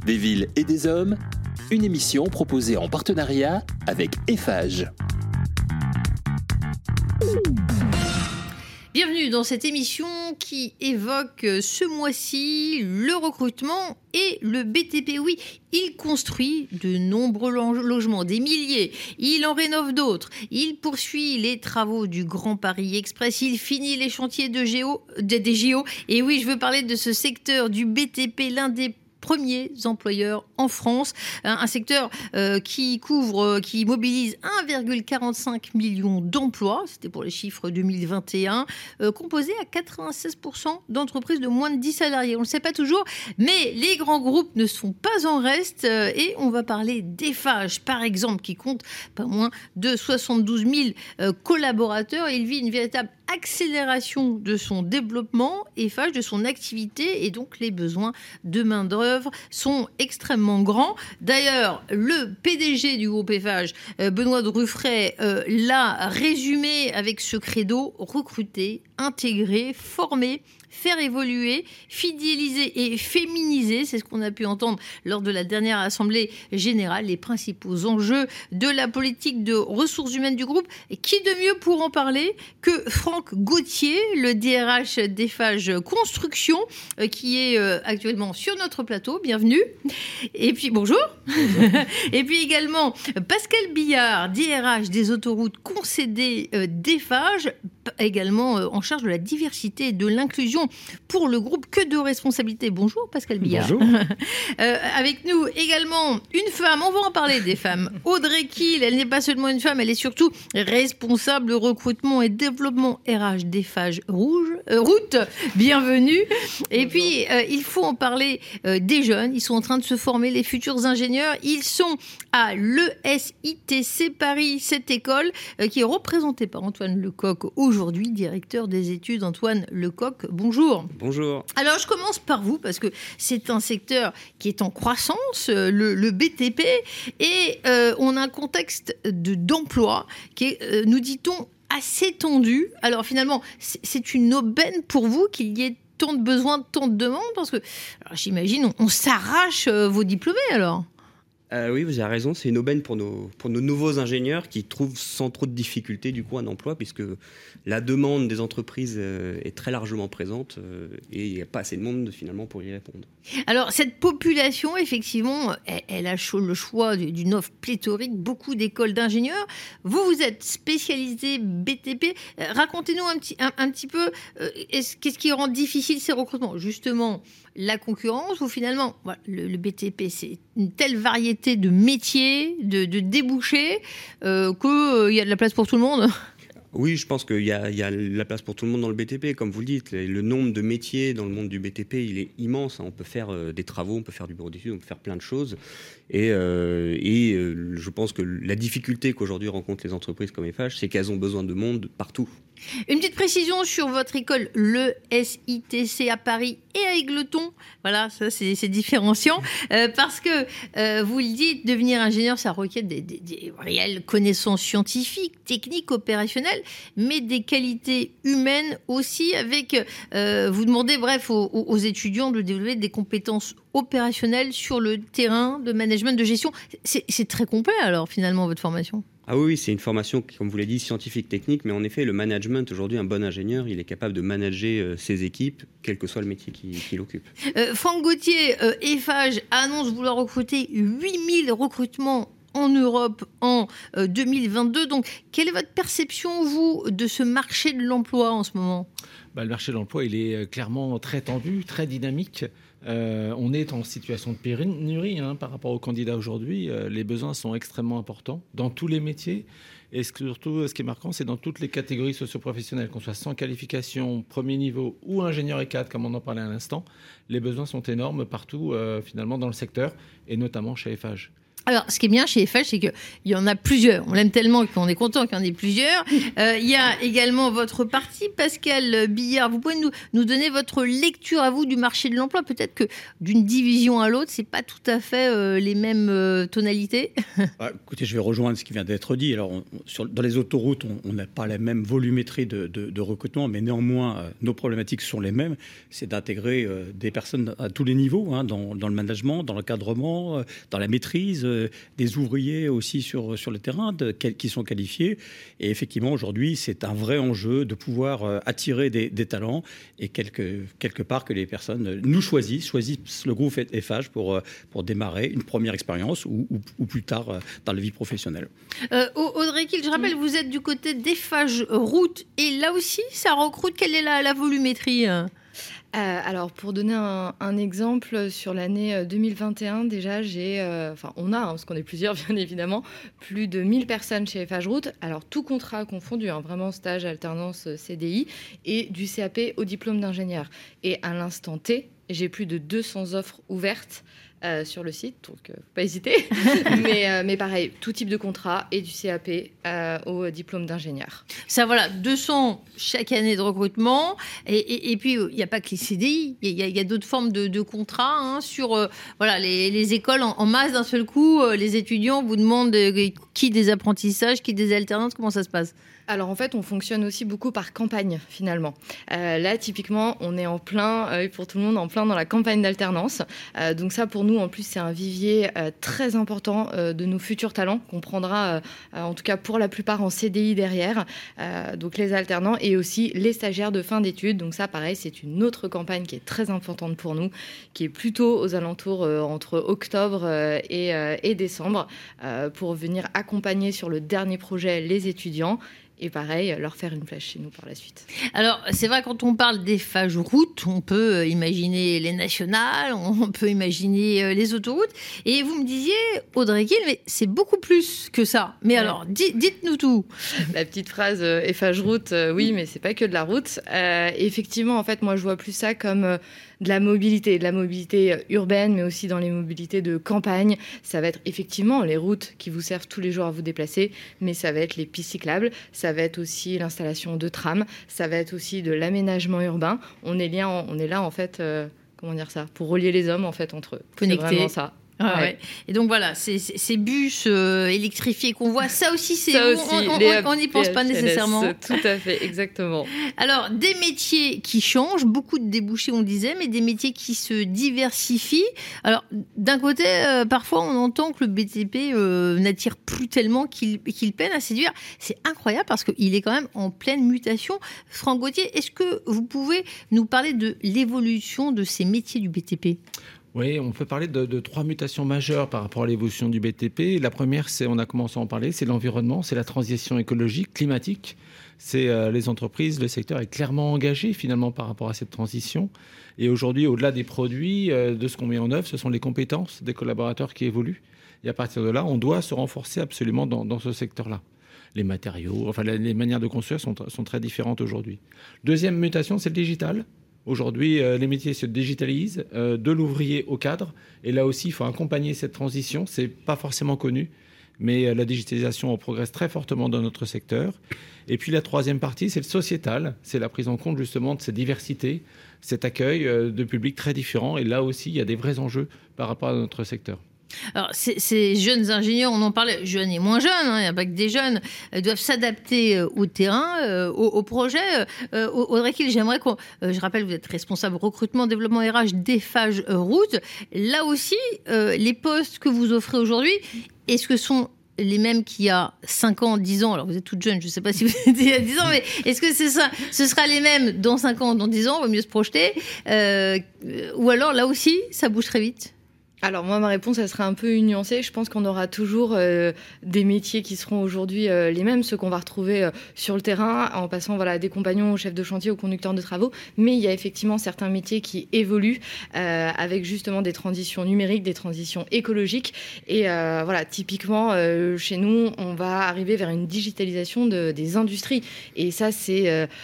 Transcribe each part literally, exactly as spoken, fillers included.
Des villes et des hommes, une émission proposée en partenariat avec Eiffage. Bienvenue dans cette émission qui évoque ce mois-ci le recrutement et le B T P. Oui, il construit de nombreux logements, des milliers. Il en rénove d'autres. Il poursuit les travaux du Grand Paris Express. Il finit les chantiers de Géo, des, des J O. Et oui, je veux parler de ce secteur du B T P, l'un des premiers employeurs en France, un, un secteur euh, qui couvre, euh, qui mobilise un virgule quarante-cinq million d'emplois, c'était pour les chiffres deux mille vingt et un, euh, composé à quatre-vingt-seize pour cent d'entreprises de moins de dix salariés. On ne le sait pas toujours, mais les grands groupes ne sont pas en reste euh, et on va parler d'Eiffage, par exemple, qui compte pas moins de soixante-douze mille euh, collaborateurs. Il vit une véritable accélération de son développement, Eiffage, de son activité, et donc les besoins de main-d'œuvre sont extrêmement grands. D'ailleurs, le P D G du groupe Eiffage, Benoît de Ruffray, euh, l'a résumé avec ce credo: recruter, intégrer, former, faire évoluer, fidéliser et féminiser. C'est ce qu'on a pu entendre lors de la dernière assemblée générale, les principaux enjeux de la politique de ressources humaines du groupe. Et qui de mieux pour en parler que Franck Gauthier, le D R H d'Eiffage Construction, euh, qui est euh, actuellement sur notre plateau. Bienvenue. Et puis, bonjour. Bonjour. Et puis également Pascal Billard, D R H des autoroutes concédées euh, d'Eiffage, également euh, en charge de la diversité et de l'inclusion pour le groupe. Que de responsabilités. Bonjour Pascal Billard. Bonjour. euh, avec nous également une femme, on va en parler des femmes. Audrey Kiel, elle n'est pas seulement une femme, elle est surtout responsable recrutement et développement R H d'Eiffage Rouge, euh, Route. Bienvenue. Et bonjour. Puis euh, il faut en parler euh, des jeunes. Ils sont en train de se former, les futurs ingénieurs. Ils sont à l'E S I T C Paris, cette école euh, qui est représentée par Antoine Lecoq aujourd'hui, directeur des études. Antoine Lecoq, bonjour. Bonjour. Alors, je commence par vous, parce que c'est un secteur qui est en croissance, le, le B T P, et euh, on a un contexte de, d'emploi qui est, euh, nous dit-on, assez tendu. Alors, finalement, c'est, c'est une aubaine pour vous qu'il y ait tant de besoins, tant de demandes, parce que, alors, j'imagine, on, on s'arrache euh, vos diplômés, alors. Euh, oui, vous avez raison, c'est une aubaine pour nos, pour nos nouveaux ingénieurs qui trouvent sans trop de difficultés du coup un emploi, puisque la demande des entreprises euh, est très largement présente euh, et il n'y a pas assez de monde finalement pour y répondre. Alors cette population, effectivement, elle, elle a le choix d'une offre pléthorique, beaucoup d'écoles d'ingénieurs. Vous, vous êtes spécialisé B T P. Euh, racontez-nous un petit, un, un petit peu, euh, qu'est-ce qui rend difficile ces recrutements ? Justement, la concurrence ou finalement, voilà, le, le B T P, c'est une telle variété de métiers, de, de débouchés, euh, qu'il euh, y a de la place pour tout le monde. Oui, je pense qu'il y a, il y a la place pour tout le monde dans le B T P. Comme vous le dites, le nombre de métiers dans le monde du B T P, il est immense. On peut faire euh, des travaux, on peut faire du bureau d'études, on peut faire plein de choses. Et, euh, et euh, je pense que la difficulté qu'aujourd'hui rencontrent les entreprises comme Eiffage, c'est qu'elles ont besoin de monde partout. Une petite précision sur votre école, l'E S I T C à Paris et à Égletons. Voilà, ça c'est, c'est différenciant. Euh, parce que, euh, vous le dites, devenir ingénieur, ça requiert des, des, des réelles connaissances scientifiques, techniques, opérationnelles, mais des qualités humaines aussi. Avec, euh, vous demandez, bref, aux, aux étudiants de développer des compétences opérationnelles sur le terrain de management, de gestion. C'est, c'est très complet alors, finalement, votre formation. Ah oui, c'est une formation, comme vous l'avez dit, scientifique, technique, mais en effet, le management, aujourd'hui, un bon ingénieur, il est capable de manager euh, ses équipes, quel que soit le métier qu'il, qu'il occupe. Euh, Franck Gauthier, euh, Eiffage annonce vouloir recruter huit mille recrutements en Europe en euh, deux mille vingt-deux. Donc, quelle est votre perception, vous, de ce marché de l'emploi en ce moment ? Bah, le marché de l'emploi, il est clairement très tendu, très dynamique. Euh, on est en situation de pénurie hein, par rapport aux candidats aujourd'hui. Euh, les besoins sont extrêmement importants dans tous les métiers. Et surtout, ce qui est marquant, c'est dans toutes les catégories socio-professionnelles, qu'on soit sans qualification, premier niveau ou ingénieur et cadre, comme on en parlait à l'instant. Les besoins sont énormes partout, euh, finalement, dans le secteur, et notamment chez Eiffage. Alors, ce qui est bien chez Eiffage, c'est qu'il y en a plusieurs. On l'aime tellement qu'on est content qu'il y en ait plusieurs. Euh, il y a également votre parti, Pascal Billard. Vous pouvez nous, nous donner votre lecture à vous du marché de l'emploi. Peut-être que d'une division à l'autre, c'est pas tout à fait euh, les mêmes euh, tonalités. Bah, écoutez, je vais rejoindre ce qui vient d'être dit. Alors, on, sur, dans les autoroutes, on n'a pas la même volumétrie de, de, de recrutement, mais néanmoins, euh, nos problématiques sont les mêmes. C'est d'intégrer euh, des personnes à tous les niveaux, hein, dans, dans le management, dans l'encadrement, euh, dans la maîtrise. Euh, des ouvriers aussi sur, sur le terrain de, qui sont qualifiés. Et effectivement, aujourd'hui, c'est un vrai enjeu de pouvoir euh, attirer des, des talents et quelque, quelque part que les personnes nous choisissent, choisissent le groupe Eiffage pour, pour démarrer une première expérience ou, ou, ou plus tard euh, dans la vie professionnelle. Euh, Audrey Kiel, je rappelle, vous êtes du côté d'Eiffage Route et là aussi, ça recrute. Quelle est la, la volumétrie ? Euh, alors, pour donner un, un exemple, sur l'année deux mille vingt et un, déjà, j'ai, euh, enfin, on a, hein, parce qu'on est plusieurs, bien évidemment, plus de mille personnes chez Eiffage Route. Alors, tout contrat confondu, hein, vraiment stage, alternance, C D I, et du C A P au diplôme d'ingénieur. Et à l'instant T, j'ai plus de deux cents offres ouvertes Euh, sur le site, donc euh, faut pas hésiter. mais, euh, mais pareil, tout type de contrat et du C A P euh, au diplôme d'ingénieur. Ça, voilà, deux cents chaque année de recrutement. Et, et, et puis, il n'y a pas que les C D I, il y a, y a d'autres formes de, de contrats hein, sur euh, voilà, les, les écoles en, en masse d'un seul coup. Euh, les étudiants vous demandent euh, qui des apprentissages, qui des alternances, comment ça se passe ? Alors en fait, on fonctionne aussi beaucoup par campagne finalement. Euh, là, typiquement, on est en plein, euh, pour tout le monde, en plein dans la campagne d'alternance. Euh, donc ça, pour nous, en plus, c'est un vivier euh, très important euh, de nos futurs talents qu'on prendra, euh, en tout cas pour la plupart, en C D I derrière. Euh, donc les alternants et aussi les stagiaires de fin d'études. Donc ça, pareil, c'est une autre campagne qui est très importante pour nous, qui est plutôt aux alentours euh, entre octobre euh, et, euh, et décembre euh, pour venir accompagner sur le dernier projet les étudiants. Et pareil, leur faire une place chez nous par la suite. Alors, c'est vrai, quand on parle d'Eiffage Route, on peut imaginer les nationales, on peut imaginer les autoroutes. Et vous me disiez, Audrey Kiel, mais c'est beaucoup plus que ça. Mais ouais. alors, di- dites-nous tout. La petite phrase euh, Eiffage Route, euh, oui, mais c'est pas que de la route. Euh, effectivement, en fait, moi, je vois plus ça comme euh, de la mobilité, de la mobilité urbaine, mais aussi dans les mobilités de campagne. Ça va être effectivement les routes qui vous servent tous les jours à vous déplacer, mais ça va être les pistes cyclables, ça va être aussi l'installation de trams, ça va être aussi de l'aménagement urbain. On est, lien, on est là, en fait, euh, comment dire ça, pour relier les hommes, en fait, entre eux. Connectés. C'est vraiment ça. Ah ouais. Ouais. Et donc voilà, ces, ces bus euh, électrifiés qu'on voit, ça aussi, c'est ça aussi, on n'y pense pas nécessairement. Tout à fait, exactement. Alors, des métiers qui changent, beaucoup de débouchés, on le disait, mais des métiers qui se diversifient. Alors, d'un côté, euh, parfois, on entend que le B T P euh, n'attire plus tellement qu'il, qu'il peine à séduire. C'est incroyable parce qu'il est quand même en pleine mutation. Franck Gauthier, est-ce que vous pouvez nous parler de l'évolution de ces métiers du B T P ? Oui, on peut parler de, de trois mutations majeures par rapport à l'évolution du B T P. La première, c'est, on a commencé à en parler, c'est l'environnement, c'est la transition écologique, climatique. C'est euh, les entreprises, le secteur est clairement engagé finalement par rapport à cette transition. Et aujourd'hui, au-delà des produits, euh, de ce qu'on met en œuvre, ce sont les compétences des collaborateurs qui évoluent. Et à partir de là, on doit se renforcer absolument dans, dans ce secteur-là. Les matériaux, enfin les manières de construire sont, sont très différentes aujourd'hui. Deuxième mutation, c'est le digital. Aujourd'hui, euh, les métiers se digitalisent, euh, de l'ouvrier au cadre. Et là aussi, il faut accompagner cette transition. Ce n'est pas forcément connu, mais euh, la digitalisation progresse très fortement dans notre secteur. Et puis la troisième partie, c'est le sociétal. C'est la prise en compte justement de cette diversité, cet accueil euh, de publics très différents. Et là aussi, il y a des vrais enjeux par rapport à notre secteur. Alors, ces, ces jeunes ingénieurs, on en parlait, jeunes et moins jeunes, hein, il n'y a pas que des jeunes, euh, doivent s'adapter euh, au terrain, euh, au, au projet. Euh, Audrey Kiel, j'aimerais qu'on... Euh, je rappelle, vous êtes responsable recrutement, développement R H d'Eiffage Route. Là aussi, euh, les postes que vous offrez aujourd'hui, est-ce que sont les mêmes qu'il y a cinq ans, dix ans? Alors, vous êtes toute jeune, je ne sais pas si vous étiez il y a dix ans, mais est-ce que c'est ça? Ce sera les mêmes dans cinq ans, dans dix ans, il vaut mieux se projeter. Euh, ou alors, là aussi, ça bouge très vite? Alors moi, ma réponse, elle sera un peu nuancée. Je pense qu'on aura toujours euh, des métiers qui seront aujourd'hui euh, les mêmes, ceux qu'on va retrouver euh, sur le terrain, en passant voilà, des compagnons aux chefs de chantier, aux conducteurs de travaux. Mais il y a effectivement certains métiers qui évoluent euh, avec justement des transitions numériques, des transitions écologiques. Et euh, voilà, typiquement, euh, chez nous, on va arriver vers une digitalisation de, des industries. Et ça, c'est... Euh,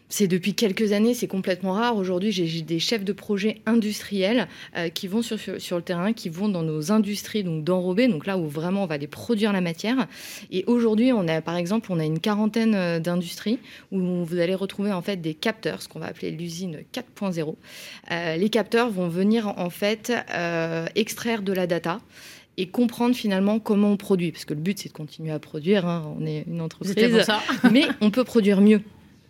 C'est depuis quelques années, c'est complètement rare. Aujourd'hui, j'ai, j'ai des chefs de projet industriels euh, qui vont sur, sur, sur le terrain, qui vont dans nos industries donc d'enrobés, donc là où vraiment on va aller produire la matière. Et aujourd'hui, on a par exemple, on a une quarantaine d'industries où vous allez retrouver en fait des capteurs, ce qu'on va appeler l'usine quatre point zéro. Euh, les capteurs vont venir en fait euh, extraire de la data et comprendre finalement comment on produit. Parce que le but, c'est de continuer à produire. Hein. On est une entreprise, pour ça. mais on peut produire mieux.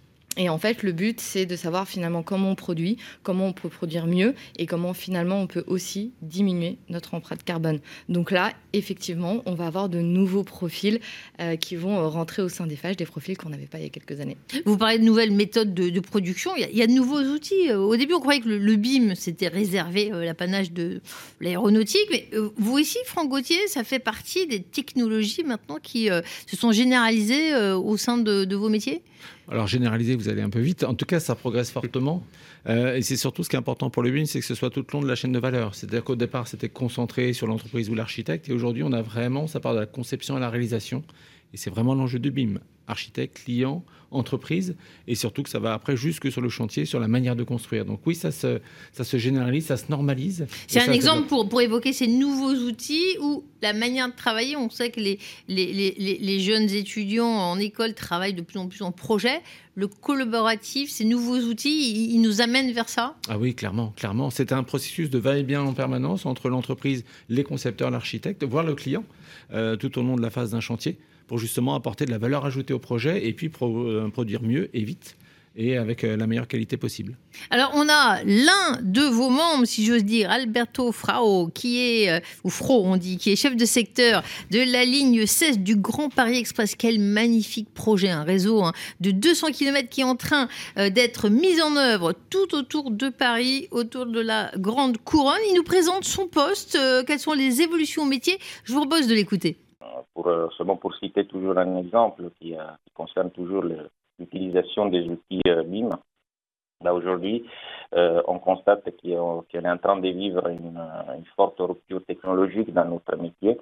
Et en fait, le but, c'est de savoir finalement comment on produit, comment on peut produire mieux et comment finalement on peut aussi diminuer notre empreinte carbone. Donc là, effectivement, on va avoir de nouveaux profils euh, qui vont rentrer au sein des F A G, des profils qu'on n'avait pas il y a quelques années. Vous parlez de nouvelles méthodes de, de production. Il y, a, il y a de nouveaux outils. Au début, on croyait que le, le B I M, c'était réservé euh, l'apanage de l'aéronautique. Mais euh, vous aussi, Franck Gauthier, ça fait partie des technologies maintenant qui euh, se sont généralisées euh, au sein de, de vos métiers ? Alors, généraliser, vous allez un peu vite. En tout cas, ça progresse fortement. Euh, et c'est surtout ce qui est important pour le B I M, c'est que ce soit tout le long de la chaîne de valeur. C'est-à-dire qu'au départ, c'était concentré sur l'entreprise ou l'architecte. Et aujourd'hui, on a vraiment, ça part de la conception à la réalisation. Et c'est vraiment l'enjeu du B I M. Architecte, client, entreprise. Et surtout que ça va après jusque sur le chantier, sur la manière de construire. Donc oui, ça se, ça se généralise, ça se normalise. C'est un exemple pour, pour évoquer ces nouveaux outils où la manière de travailler, on sait que les, les, les, les jeunes étudiants en école travaillent de plus en plus en projet. Le collaboratif, ces nouveaux outils, ils, ils nous amènent vers ça ? Ah oui, clairement, clairement. C'est un processus de va-et-vient en permanence entre l'entreprise, les concepteurs, l'architecte, voire le client, euh, tout au long de la phase d'un chantier, pour justement apporter de la valeur ajoutée au projet et puis pro- euh, produire mieux et vite et avec euh, la meilleure qualité possible. Alors, on a l'un de vos membres, si j'ose dire, Alberto Frao, qui est, euh, ou Fro, on dit, qui est chef de secteur de la ligne seize du Grand Paris Express. Quel magnifique projet, un réseau hein, de deux cents kilomètres qui est en train euh, d'être mis en œuvre tout autour de Paris, autour de la Grande Couronne. Il nous présente son poste, euh, quelles sont les évolutions au métier. Je vous propose de l'écouter. Pour, euh, seulement pour citer toujours un exemple qui, euh, qui concerne toujours le, l'utilisation des outils euh, B I M. Là, aujourd'hui, euh, on constate qu'il, qu'il est en train de vivre une, une forte rupture technologique dans notre métier.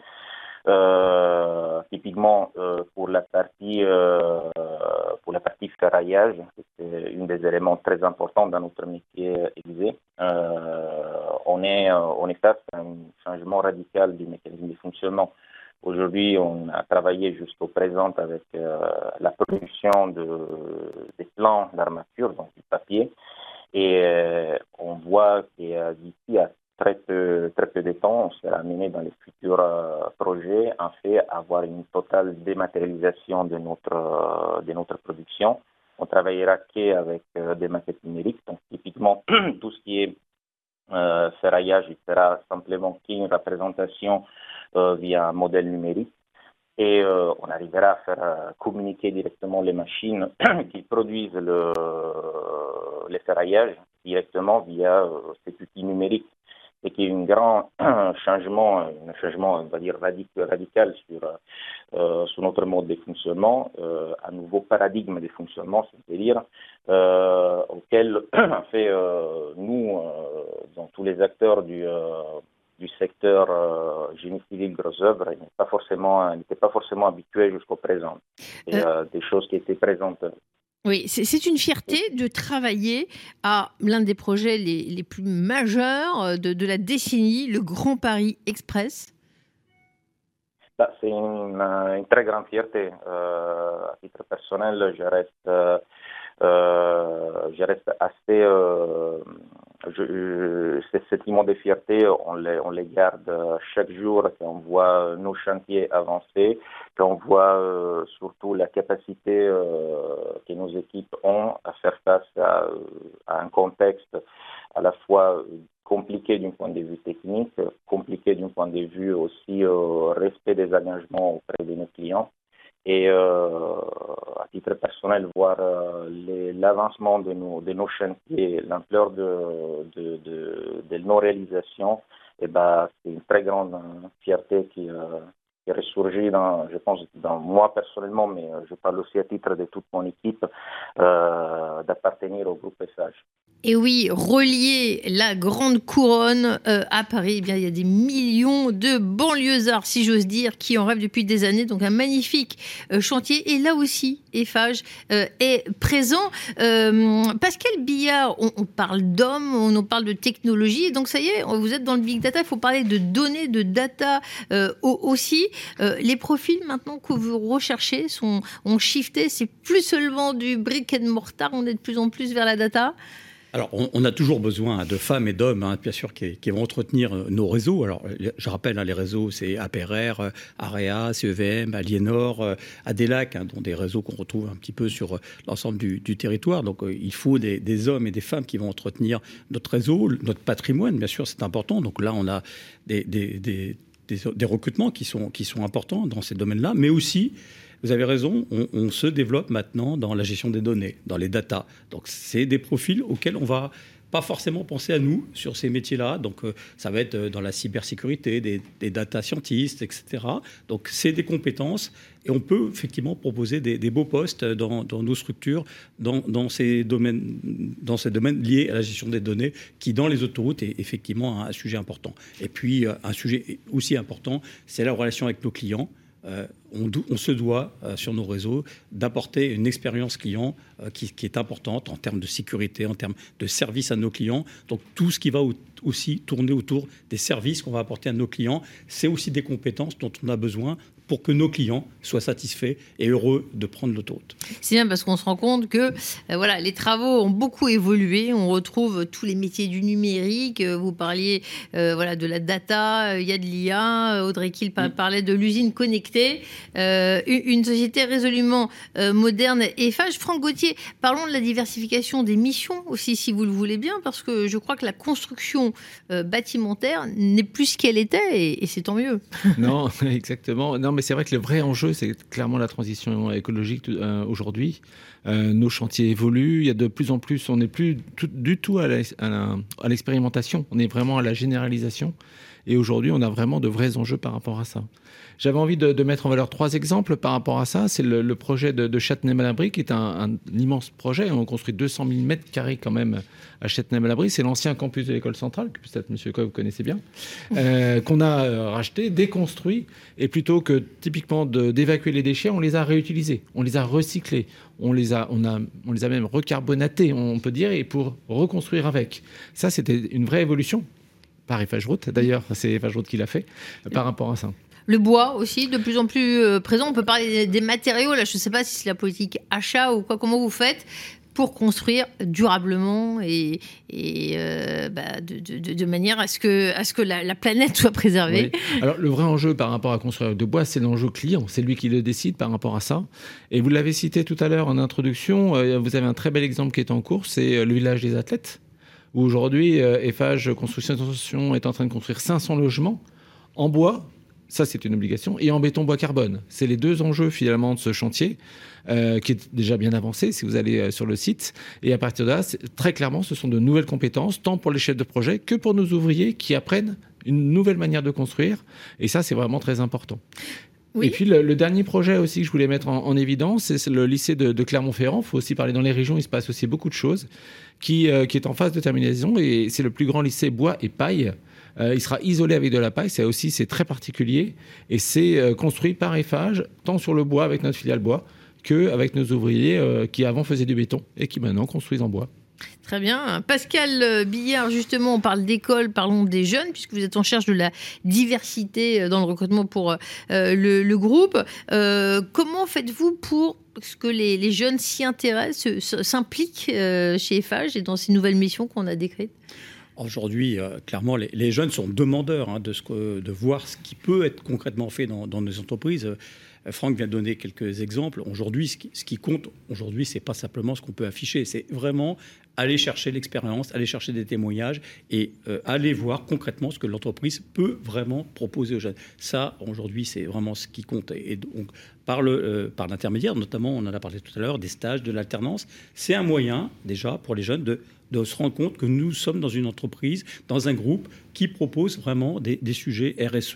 Euh, typiquement, euh, pour la partie euh, pour la partie ferraillage, c'est un des éléments très importants dans notre métier aiguisé. Euh, on est on est face à un changement radical du mécanisme de fonctionnement. Aujourd'hui, on a travaillé jusqu'au présent avec euh, la production de, des plans d'armature, donc du papier, et euh, on voit que euh, d'ici à très peu, très peu de temps, on sera amené dans les futurs euh, projets, en fait, à avoir une totale dématérialisation de notre, euh, de notre production. On travaillera qu'avec euh, des maquettes numériques, donc typiquement tout ce qui est euh, ferraillage, il sera simplement qu'une représentation euh, via un modèle numérique. Et euh, on arrivera à faire euh, communiquer directement les machines qui produisent le, les ferraillages directement via euh, cet outil numérique. Et qui est un grand changement, un changement, on va dire, radical, radical sur, euh, sur notre mode de fonctionnement, euh, un nouveau paradigme de fonctionnement, c'est-à-dire euh, auquel, en fait, euh, nous, euh, dans tous les acteurs du, euh, du secteur euh, génie civil gros œuvre, n'étaient pas forcément, n'étaient pas forcément habitués jusqu'au présent. Et euh, des choses qui étaient présentes. Oui, c'est, c'est une fierté de travailler à l'un des projets les, les plus majeurs de, de la décennie, le Grand Paris Express. Bah, c'est une, une très grande fierté. Euh, à titre personnel, je reste, euh, je reste assez... Euh, je, je, ces sentiments de fierté, on les, on les garde chaque jour quand on voit nos chantiers avancer, quand on voit euh, surtout la capacité euh, que nos équipes ont à faire face à, à un contexte à la fois compliqué d'un point de vue technique, compliqué d'un point de vue aussi euh, respect des engagements auprès de nos clients. Et euh, à titre personnel, voir euh, les, l'avancement de nos, de nos chantiers, l'ampleur de, de, de, de nos réalisations, et ben, c'est une très grande fierté qui, euh, qui ressurgit, dans, je pense, dans moi personnellement, mais je parle aussi à titre de toute mon équipe, euh, d'appartenir au groupe S H. Et oui, relier la grande couronne euh, à Paris, eh bien, il y a des millions de banlieusards, si j'ose dire, qui en rêvent depuis des années. Donc un magnifique euh, chantier. Et là aussi, Eiffage euh, est présent. Euh, Pascal Billard, on, on parle d'hommes, on, on parle de technologie. Donc ça y est, vous êtes dans le big data. Il faut parler de données, de data euh, aussi. Euh, les profils maintenant que vous recherchez sont, ont shifté. C'est plus seulement du brick and mortar. On est de plus en plus vers la data. Alors, on, on a toujours besoin de femmes et d'hommes, hein, bien sûr, qui, qui vont entretenir nos réseaux. Alors, je rappelle, hein, les réseaux, c'est A P R R, AREA, C E V M, Aliénor, Adelac, hein, dont des réseaux qu'on retrouve un petit peu sur l'ensemble du, du territoire. Donc, euh, il faut des, des hommes et des femmes qui vont entretenir notre réseau, notre patrimoine, bien sûr, c'est important. Donc là, on a des, des, des, des, des recrutements qui sont, qui sont importants dans ces domaines-là, mais aussi... Vous avez raison, on, on se développe maintenant dans la gestion des données, dans les data. Donc, c'est des profils auxquels on va pas forcément penser à nous sur ces métiers-là. Donc, euh, ça va être dans la cybersécurité, des, des data scientists, et cetera. Donc, c'est des compétences et on peut effectivement proposer des, des beaux postes dans, dans nos structures, dans, dans, ces domaines, dans ces domaines liés à la gestion des données, qui, dans les autoroutes, est effectivement un, un sujet important. Et puis, un sujet aussi important, c'est la relation avec nos clients. Euh, on, do, on se doit, euh, sur nos réseaux, d'apporter une expérience client euh, qui, qui est importante en termes de sécurité, en termes de service à nos clients. Donc, tout ce qui va au, aussi tourner autour des services qu'on va apporter à nos clients, c'est aussi des compétences dont on a besoin pour que nos clients soient satisfaits et heureux de prendre l'autoroute. C'est bien parce qu'on se rend compte que euh, voilà, les travaux ont beaucoup évolué. On retrouve tous les métiers du numérique. Vous parliez euh, voilà, de la data, il y a de l'I A. Audrey Kiel mmh. parlait de l'usine connectée. Euh, une société résolument euh, moderne et Eiffage. Franck Gauthier, parlons de la diversification des missions aussi, si vous le voulez bien, parce que je crois que la construction euh, bâtimentaire n'est plus ce qu'elle était et, et c'est tant mieux. Non, exactement. Non, mais c'est vrai que le vrai enjeu, c'est clairement la transition écologique euh, aujourd'hui. Euh, nos chantiers évoluent. Il y a de plus en plus, on n'est plus tout, du tout à, la, à, la, à l'expérimentation. On est vraiment à la généralisation. Et aujourd'hui, on a vraiment de vrais enjeux par rapport à ça. J'avais envie de, de mettre en valeur trois exemples par rapport à ça. C'est le, le projet de, de Châtenay-Malabry, qui est un, un, un immense projet. On construit deux cent mille mètres carrés quand même à Châtenay-Malabry. C'est l'ancien campus de l'école centrale, que peut-être M. Coy, vous connaissez bien, euh, qu'on a euh, racheté, déconstruit. Et plutôt que typiquement de, d'évacuer les déchets, on les a réutilisés, on les a recyclés, on les a, on a, on les a même recarbonatés, on peut dire, et pour reconstruire avec. Ça, c'était une vraie évolution. Par Eiffage Route, d'ailleurs, c'est Eiffage Route qui l'a fait, euh, par rapport à ça. Le bois aussi, de plus en plus euh, présent. On peut parler des matériaux. Là, je ne sais pas si c'est la politique achat ou quoi. Comment vous faites pour construire durablement et, et euh, bah, de, de, de manière à ce que, à ce que la, la planète soit préservée. Oui. Alors, le vrai enjeu par rapport à construire de bois, c'est l'enjeu client. C'est lui qui le décide par rapport à ça. Et vous l'avez cité tout à l'heure en introduction. Euh, vous avez un très bel exemple qui est en cours, c'est le village des athlètes, où aujourd'hui, euh, Eiffage Construction est en train de construire cinq cents logements en bois. Ça, c'est une obligation. Et en béton bois carbone. C'est les deux enjeux, finalement, de ce chantier, euh, qui est déjà bien avancé, si vous allez euh, sur le site. Et à partir de là, très clairement, ce sont de nouvelles compétences, tant pour les chefs de projet que pour nos ouvriers qui apprennent une nouvelle manière de construire. Et ça, c'est vraiment très important. Oui. Et puis, le, le dernier projet aussi que je voulais mettre en, en évidence, c'est le lycée de, de Clermont-Ferrand. Il faut aussi parler dans les régions, il se passe aussi beaucoup de choses, qui, euh, qui est en phase de terminaison. Et c'est le plus grand lycée bois et paille. Euh, il sera isolé avec de la paille, c'est aussi c'est très particulier et c'est euh, construit par Eiffage, tant sur le bois avec notre filiale bois qu'avec nos ouvriers euh, qui avant faisaient du béton et qui maintenant construisent en bois. Très bien. Pascal Billard, justement, on parle d'école, parlons des jeunes, puisque vous êtes en charge de la diversité dans le recrutement pour euh, le, le groupe. Euh, comment faites-vous pour que les, les jeunes s'y intéressent, s'impliquent euh, chez Eiffage et dans ces nouvelles missions qu'on a décrites ? Aujourd'hui, euh, clairement, les, les jeunes sont demandeurs hein, de, ce que, de voir ce qui peut être concrètement fait dans, dans nos entreprises. Euh, Franck vient de donner quelques exemples. Aujourd'hui, ce qui, ce qui compte, aujourd'hui, c'est pas simplement ce qu'on peut afficher, c'est vraiment aller chercher l'expérience, aller chercher des témoignages et euh, aller voir concrètement ce que l'entreprise peut vraiment proposer aux jeunes. Ça, aujourd'hui, c'est vraiment ce qui compte. Et donc, par, le, euh, par l'intermédiaire, notamment, on en a parlé tout à l'heure, des stages, de l'alternance, c'est un moyen, déjà, pour les jeunes de de se rendre compte que nous sommes dans une entreprise, dans un groupe qui propose vraiment des, des sujets R S E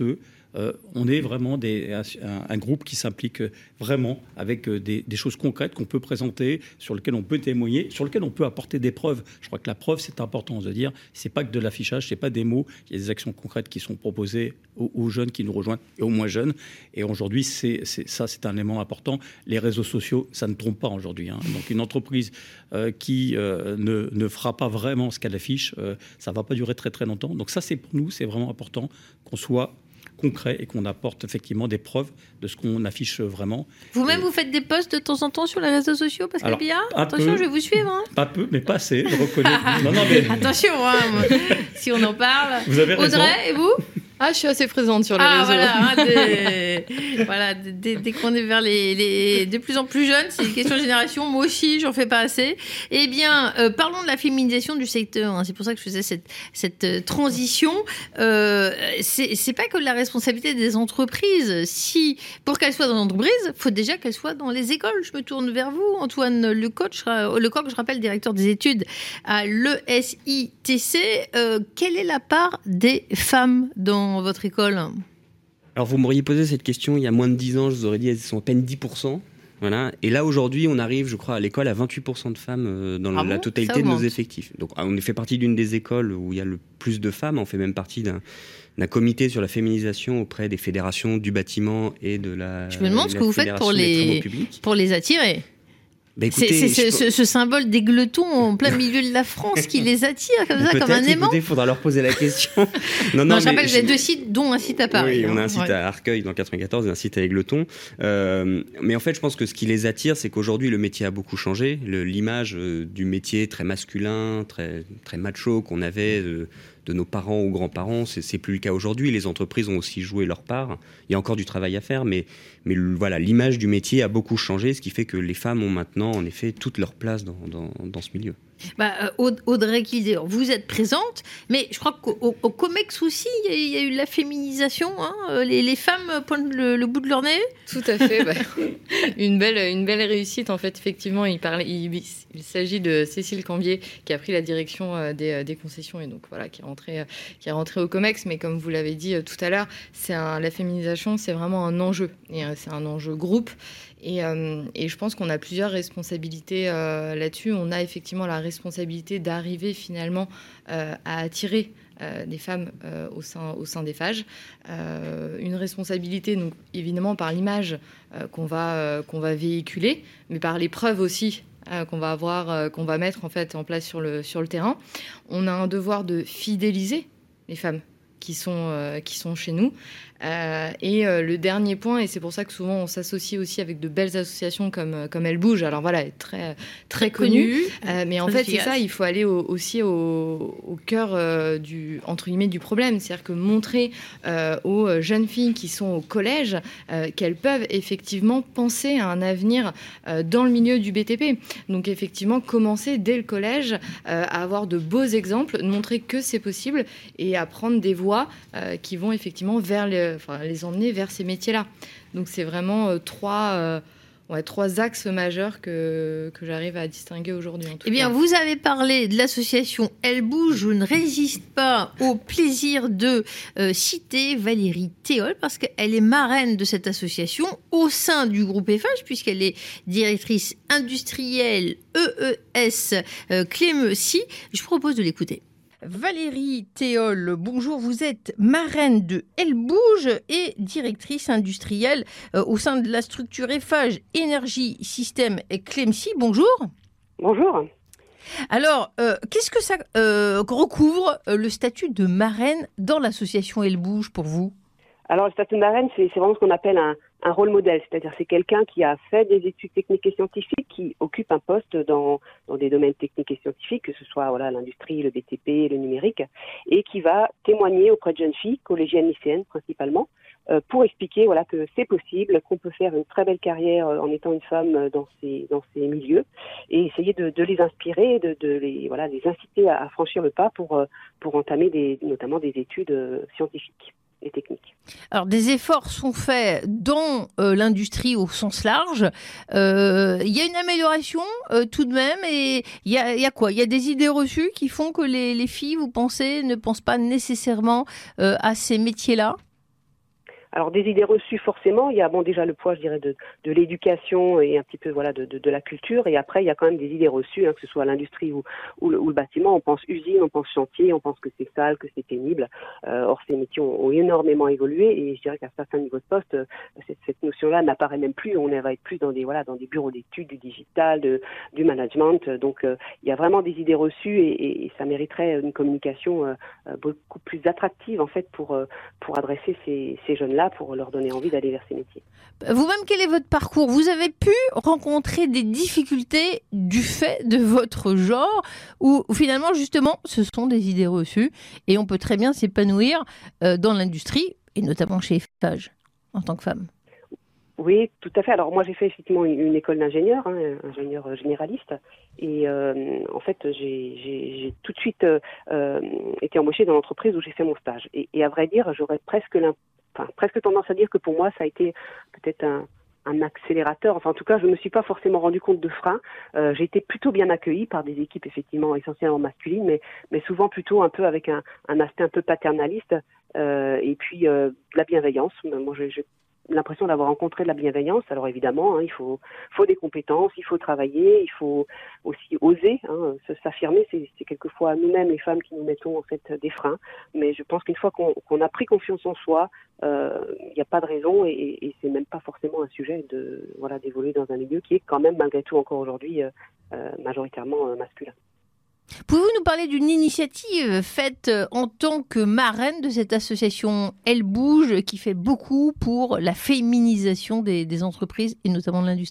euh, on est vraiment des, un, un groupe qui s'implique vraiment avec des, des choses concrètes qu'on peut présenter, sur lesquelles on peut témoigner, sur lesquelles on peut apporter des preuves. Je crois que la preuve, c'est important de dire, c'est pas que de l'affichage, c'est pas des mots, il y a des actions concrètes qui sont proposées aux, aux jeunes qui nous rejoignent et aux moins jeunes. Et aujourd'hui, c'est, c'est, ça, c'est un élément important. Les réseaux sociaux, ça ne trompe pas aujourd'hui. Hein. Donc une entreprise euh, qui euh, ne, ne fera pas vraiment ce qu'elle affiche, euh, ça ne va pas durer très très longtemps. Donc ça, c'est pour nous, c'est vraiment important qu'on soit concret et qu'on apporte effectivement des preuves de ce qu'on affiche vraiment. Vous-même, et... vous faites des posts de temps en temps sur les réseaux sociaux, Pascal Billard ? Attention, peu, je vais vous suivre. Hein. Pas peu, mais pas assez, je reconnais. non, non, mais... Attention, hein, si on en parle. Vous avez raison. Audrey, et vous ? Ah, je suis assez présente sur les ah, réseaux. Voilà, hein, dès, voilà dès, dès qu'on est vers les, les de plus en plus jeunes, c'est une question de génération. Moi aussi, j'en fais pas assez. Eh bien, euh, parlons de la féminisation du secteur. Hein. C'est pour ça que je faisais cette, cette euh, transition. Euh, c'est, c'est pas que la responsabilité des entreprises. Si, pour qu'elles soient dans l'entreprise, il faut déjà qu'elles soient dans les écoles. Je me tourne vers vous, Antoine Lecoq, Lecoq, je rappelle, directeur des études à l'E S I T C. Euh, quelle est la part des femmes dans votre école ? Alors vous m'auriez posé cette question il y a moins de dix ans, je vous aurais dit elles sont à peine dix pour cent. Voilà. Et là aujourd'hui on arrive je crois à l'école à vingt-huit pour cent de femmes dans ah la bon totalité de nos effectifs. Donc on fait partie d'une des écoles où il y a le plus de femmes, on fait même partie d'un, d'un comité sur la féminisation auprès des fédérations du bâtiment et de la Je me demande ce que vous faites pour les, pour les attirer. Bah écoutez, c'est c'est ce, peux... ce symbole d'Égletons en plein milieu de la France qui les attire comme ça, peut-être, comme un aimant. Il faudra leur poser la question. non, non, non, je rappelle que vous avez deux sites, dont un site à Paris. Oui, on a un hein, site ouais. à Arcueil dans le quatre-vingt-quatorze et un site à Égletons. Euh, mais en fait, je pense que ce qui les attire, c'est qu'aujourd'hui, le métier a beaucoup changé. Le, l'image euh, du métier très masculin, très, très macho qu'on avait de, de nos parents ou grands-parents, c'est, c'est plus le cas aujourd'hui. Les entreprises ont aussi joué leur part. Il y a encore du travail à faire, mais, mais voilà, l'image du métier a beaucoup changé, ce qui fait que les femmes ont maintenant, en effet, toute leur place dans, dans, dans ce milieu. Bah, euh, Audrey Kildé, vous êtes présente, mais je crois qu'au au, au COMEX aussi, il y, y a eu la féminisation. Hein, les, les femmes pointent le, le bout de leur nez. Tout à fait. Bah, une, belle, une belle réussite, en fait. Effectivement, il, parle, il, il s'agit de Cécile Cambier, qui a pris la direction euh, des, des concessions et donc voilà, qui est rentrée, euh, qui est rentrée au COMEX. Mais comme vous l'avez dit euh, tout à l'heure, c'est un, la féminisation, c'est vraiment un enjeu. Et euh, c'est un enjeu groupe. Et, euh, et je pense qu'on a plusieurs responsabilités euh, là-dessus. On a effectivement la responsabilité d'arriver finalement euh, à attirer euh, des femmes euh, au sein, au sein des F A G. Euh, une responsabilité, donc, évidemment, par l'image euh, qu'on va, euh, qu'on va véhiculer, mais par les preuves aussi euh, qu'on va avoir, euh, qu'on va mettre en fait en place sur le, sur le terrain. On a un devoir de fidéliser les femmes qui sont, euh, qui sont chez nous. Euh, et euh, le dernier point, et c'est pour ça que souvent on s'associe aussi avec de belles associations comme, comme Elle Bouge, alors voilà, elle est très, très connue, euh, mais en fait efficace. C'est ça, il faut aller au, aussi au, au cœur euh, du, entre guillemets, du problème, c'est-à-dire que montrer euh, aux jeunes filles qui sont au collège euh, qu'elles peuvent effectivement penser à un avenir euh, dans le milieu du B T P. Donc effectivement, commencer dès le collège euh, à avoir de beaux exemples, de montrer que c'est possible et à prendre des voies euh, qui vont effectivement vers le Enfin, les emmener vers ces métiers-là. Donc, c'est vraiment euh, trois, euh, ouais, trois axes majeurs que, que j'arrive à distinguer aujourd'hui. En tout eh bien, cas. Vous avez parlé de l'association Elle Bouge. Je ne résiste pas au plaisir de euh, citer Valérie Théol, parce qu'elle est marraine de cette association au sein du groupe F H, puisqu'elle est directrice industrielle E E S euh, Clémeucy. Je propose de l'écouter. Valérie Théol, bonjour, vous êtes marraine de Elle Bouge et directrice industrielle euh, au sein de la structure F H Énergie Système et Clémeucy. Bonjour. Bonjour. Alors, euh, qu'est-ce que ça euh, recouvre euh, le statut de marraine dans l'association Elle Bouge pour vous ? Alors, le statut de marraine, c'est, c'est vraiment ce qu'on appelle un, un rôle modèle, c'est-à-dire c'est quelqu'un qui a fait des études techniques et scientifiques, qui occupe un poste dans, dans des domaines techniques et scientifiques, que ce soit voilà, l'industrie, le B T P, le numérique, et qui va témoigner auprès de jeunes filles, collégiennes, lycéennes principalement, euh, pour expliquer voilà, que c'est possible, qu'on peut faire une très belle carrière en étant une femme dans ces, dans ces milieux, et essayer de, de les inspirer, de, de les, voilà, les inciter à, à franchir le pas pour, pour entamer des, notamment des études scientifiques et techniques. Alors, des efforts sont faits dans euh, l'industrie au sens large. Euh, il y a une amélioration euh, tout de même, et il y a, il y a quoi ? Il y a des idées reçues qui font que les, les filles, vous pensez, ne pensent pas nécessairement euh, à ces métiers-là ? Alors des idées reçues forcément, il y a bon déjà le poids, je dirais, de, de l'éducation et un petit peu voilà de, de, de la culture, et après il y a quand même des idées reçues, hein, que ce soit l'industrie ou, ou, le, ou le bâtiment. On pense usine, on pense chantier, on pense que c'est sale, que c'est pénible. Euh, or ces métiers ont, ont énormément évolué, et je dirais qu'à certains niveaux de poste, euh, cette, cette notion-là n'apparaît même plus. On va être plus dans des voilà dans des bureaux d'études, du digital, de, du management. Donc euh, il y a vraiment des idées reçues, et, et, et ça mériterait une communication euh, beaucoup plus attractive en fait pour euh, pour adresser ces, ces jeunes-là, pour leur donner envie d'aller vers ces métiers. Vous-même, quel est votre parcours ? Vous avez pu rencontrer des difficultés du fait de votre genre, ou finalement, justement, ce sont des idées reçues et on peut très bien s'épanouir euh, dans l'industrie, et notamment chez Eiffage, en tant que femme ? Oui, tout à fait. Alors moi, j'ai fait effectivement une, une école d'ingénieur, hein, ingénieur généraliste, et euh, en fait, j'ai, j'ai, j'ai tout de suite euh, été embauchée dans l'entreprise où j'ai fait mon stage. Et, et à vrai dire, j'aurais presque, enfin, presque tendance à dire que pour moi, ça a été peut-être un, un accélérateur. Enfin, en tout cas, je ne me suis pas forcément rendu compte de frein. Euh, j'ai été plutôt bien accueillie par des équipes effectivement essentiellement masculines, mais, mais souvent plutôt un peu avec un, un aspect un peu paternaliste, euh, et puis euh, de la bienveillance. Moi, j'ai, j'ai l'impression d'avoir rencontré de la bienveillance. Alors évidemment, hein, il faut, faut des compétences, il faut travailler, il faut aussi oser, hein, se, s'affirmer. C'est, c'est quelquefois nous-mêmes, les femmes, qui nous mettons en fait des freins. Mais je pense qu'une fois qu'on, qu'on a pris confiance en soi, il euh, n'y a pas de raison, et, et c'est même pas forcément un sujet de voilà d'évoluer dans un milieu qui est quand même malgré tout encore aujourd'hui euh, euh, majoritairement euh, masculin. Pouvez-vous nous parler d'une initiative faite en tant que marraine de cette association Elle Bouge, qui fait beaucoup pour la féminisation des, des entreprises et notamment de l'industrie ?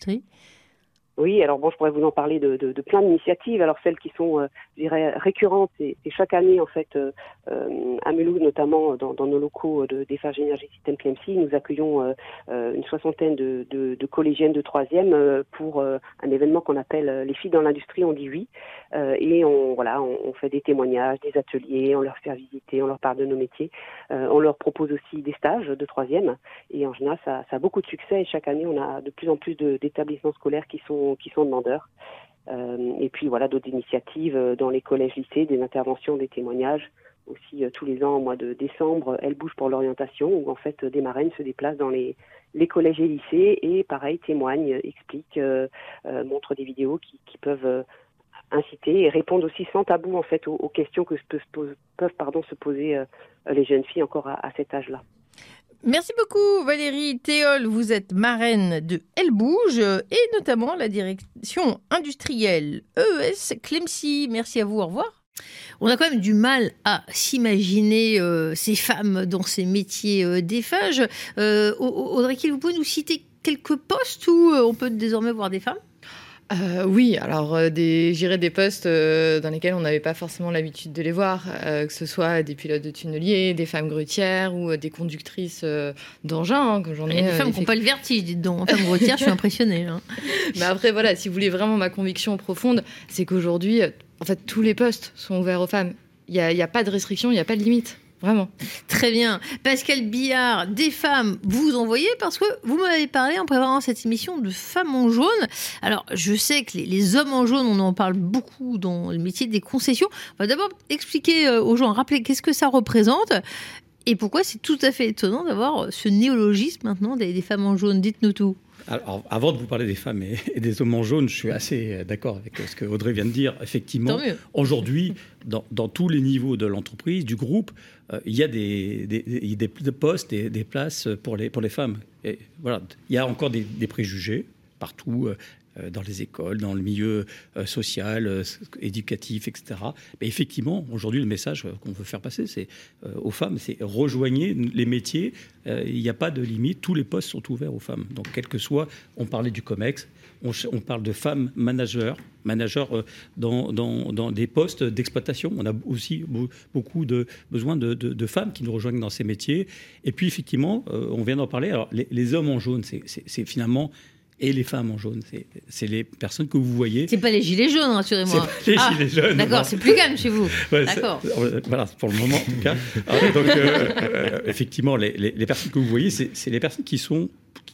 Oui, alors bon, je pourrais vous en parler de, de, de plein d'initiatives. Alors celles qui sont, euh, je dirais, récurrentes, c'est, c'est chaque année en fait euh, euh, à Mulhouse, notamment dans, dans nos locaux de d'Eiffage Énergie Système P M C, nous accueillons euh, euh, une soixantaine de, de, de collégiennes de troisième euh, pour euh, un événement qu'on appelle euh, les filles dans l'industrie. On dit oui, euh, et on voilà, on, on fait des témoignages, des ateliers, on leur fait visiter, on leur parle de nos métiers, euh, on leur propose aussi des stages de troisième, et en général ça, ça a beaucoup de succès. Et chaque année, on a de plus en plus de, d'établissements scolaires qui sont qui sont demandeurs. Euh, et puis voilà, d'autres initiatives dans les collèges-lycées, des interventions, des témoignages. Aussi euh, tous les ans, au mois de décembre, Elle Bouge pour l'orientation, où en fait des marraines se déplacent dans les, les collèges et lycées et pareil, témoignent, expliquent, euh, euh, montrent des vidéos qui, qui peuvent euh, inciter et répondre aussi sans tabou en fait aux, aux questions que se peuvent, pose, peuvent pardon, se poser euh, les jeunes filles encore à, à cet âge-là. Merci beaucoup Valérie Théol, vous êtes marraine de Elle Bouge et notamment la direction industrielle E E S Clemcy. Merci à vous, au revoir. On a quand même du mal à s'imaginer euh, ces femmes dans ces métiers euh, d'Eiffage. Euh, Audrey Kiel, vous pouvez nous citer quelques postes où euh, on peut désormais voir des femmes ? Euh, oui, alors euh, des, j'irais des postes euh, dans lesquels on n'avait pas forcément l'habitude de les voir, euh, que ce soit des pilotes de tunneliers, des femmes grutières ou euh, des conductrices euh, d'engins, hein, que j'en ai. Il y a des euh, femmes qui n'ont pas le vertige, dites donc. En femme grutière, je suis impressionnée. Hein. Mais après, voilà, si vous voulez vraiment ma conviction profonde, c'est qu'aujourd'hui, en fait, tous les postes sont ouverts aux femmes. Il n'y a, y a pas de restriction, il n'y a pas de limite. Vraiment. Très bien. Pascal Billard, des femmes, vous en voyez, parce que vous m'avez parlé en préparant cette émission de femmes en jaune. Alors, je sais que les, les hommes en jaune, on en parle beaucoup dans le métier des concessions. On va d'abord expliquer aux gens, rappeler qu'est-ce que ça représente et pourquoi c'est tout à fait étonnant d'avoir ce néologisme maintenant des, des femmes en jaune. Dites-nous tout. Alors, avant de vous parler des femmes et, et des hommes en jaune, je suis assez d'accord avec ce que Audrey vient de dire. Effectivement, aujourd'hui, dans, dans tous les niveaux de l'entreprise, du groupe, euh, il y a des, des, des, des postes, des, des places pour les, pour les femmes. Et voilà, il y a encore des, des préjugés partout, euh, dans les écoles, dans le milieu euh, social, euh, éducatif, et cetera. Mais effectivement, aujourd'hui, le message qu'on veut faire passer, c'est euh, aux femmes, c'est rejoignez les métiers. Euh, il n'y a pas de limite. Tous les postes sont ouverts aux femmes. Donc, quel que soit, on parlait du COMEX, on, on parle de femmes managers, managers euh, dans, dans, dans des postes d'exploitation. On a aussi beaucoup de besoin de, de, de femmes qui nous rejoignent dans ces métiers. Et puis, effectivement, euh, on vient d'en parler. Alors, les, les hommes en jaune, c'est, c'est, c'est finalement... Et les femmes en jaune, c'est, c'est les personnes que vous voyez. C'est pas les gilets jaunes, rassurez-moi. C'est pas les ah, gilets jaunes. D'accord, voilà. C'est plus calme chez vous. Ouais, d'accord. Voilà, pour le moment en tout cas. Alors, donc, euh, euh, effectivement, les, les, les personnes que vous voyez, c'est, c'est les personnes qui sont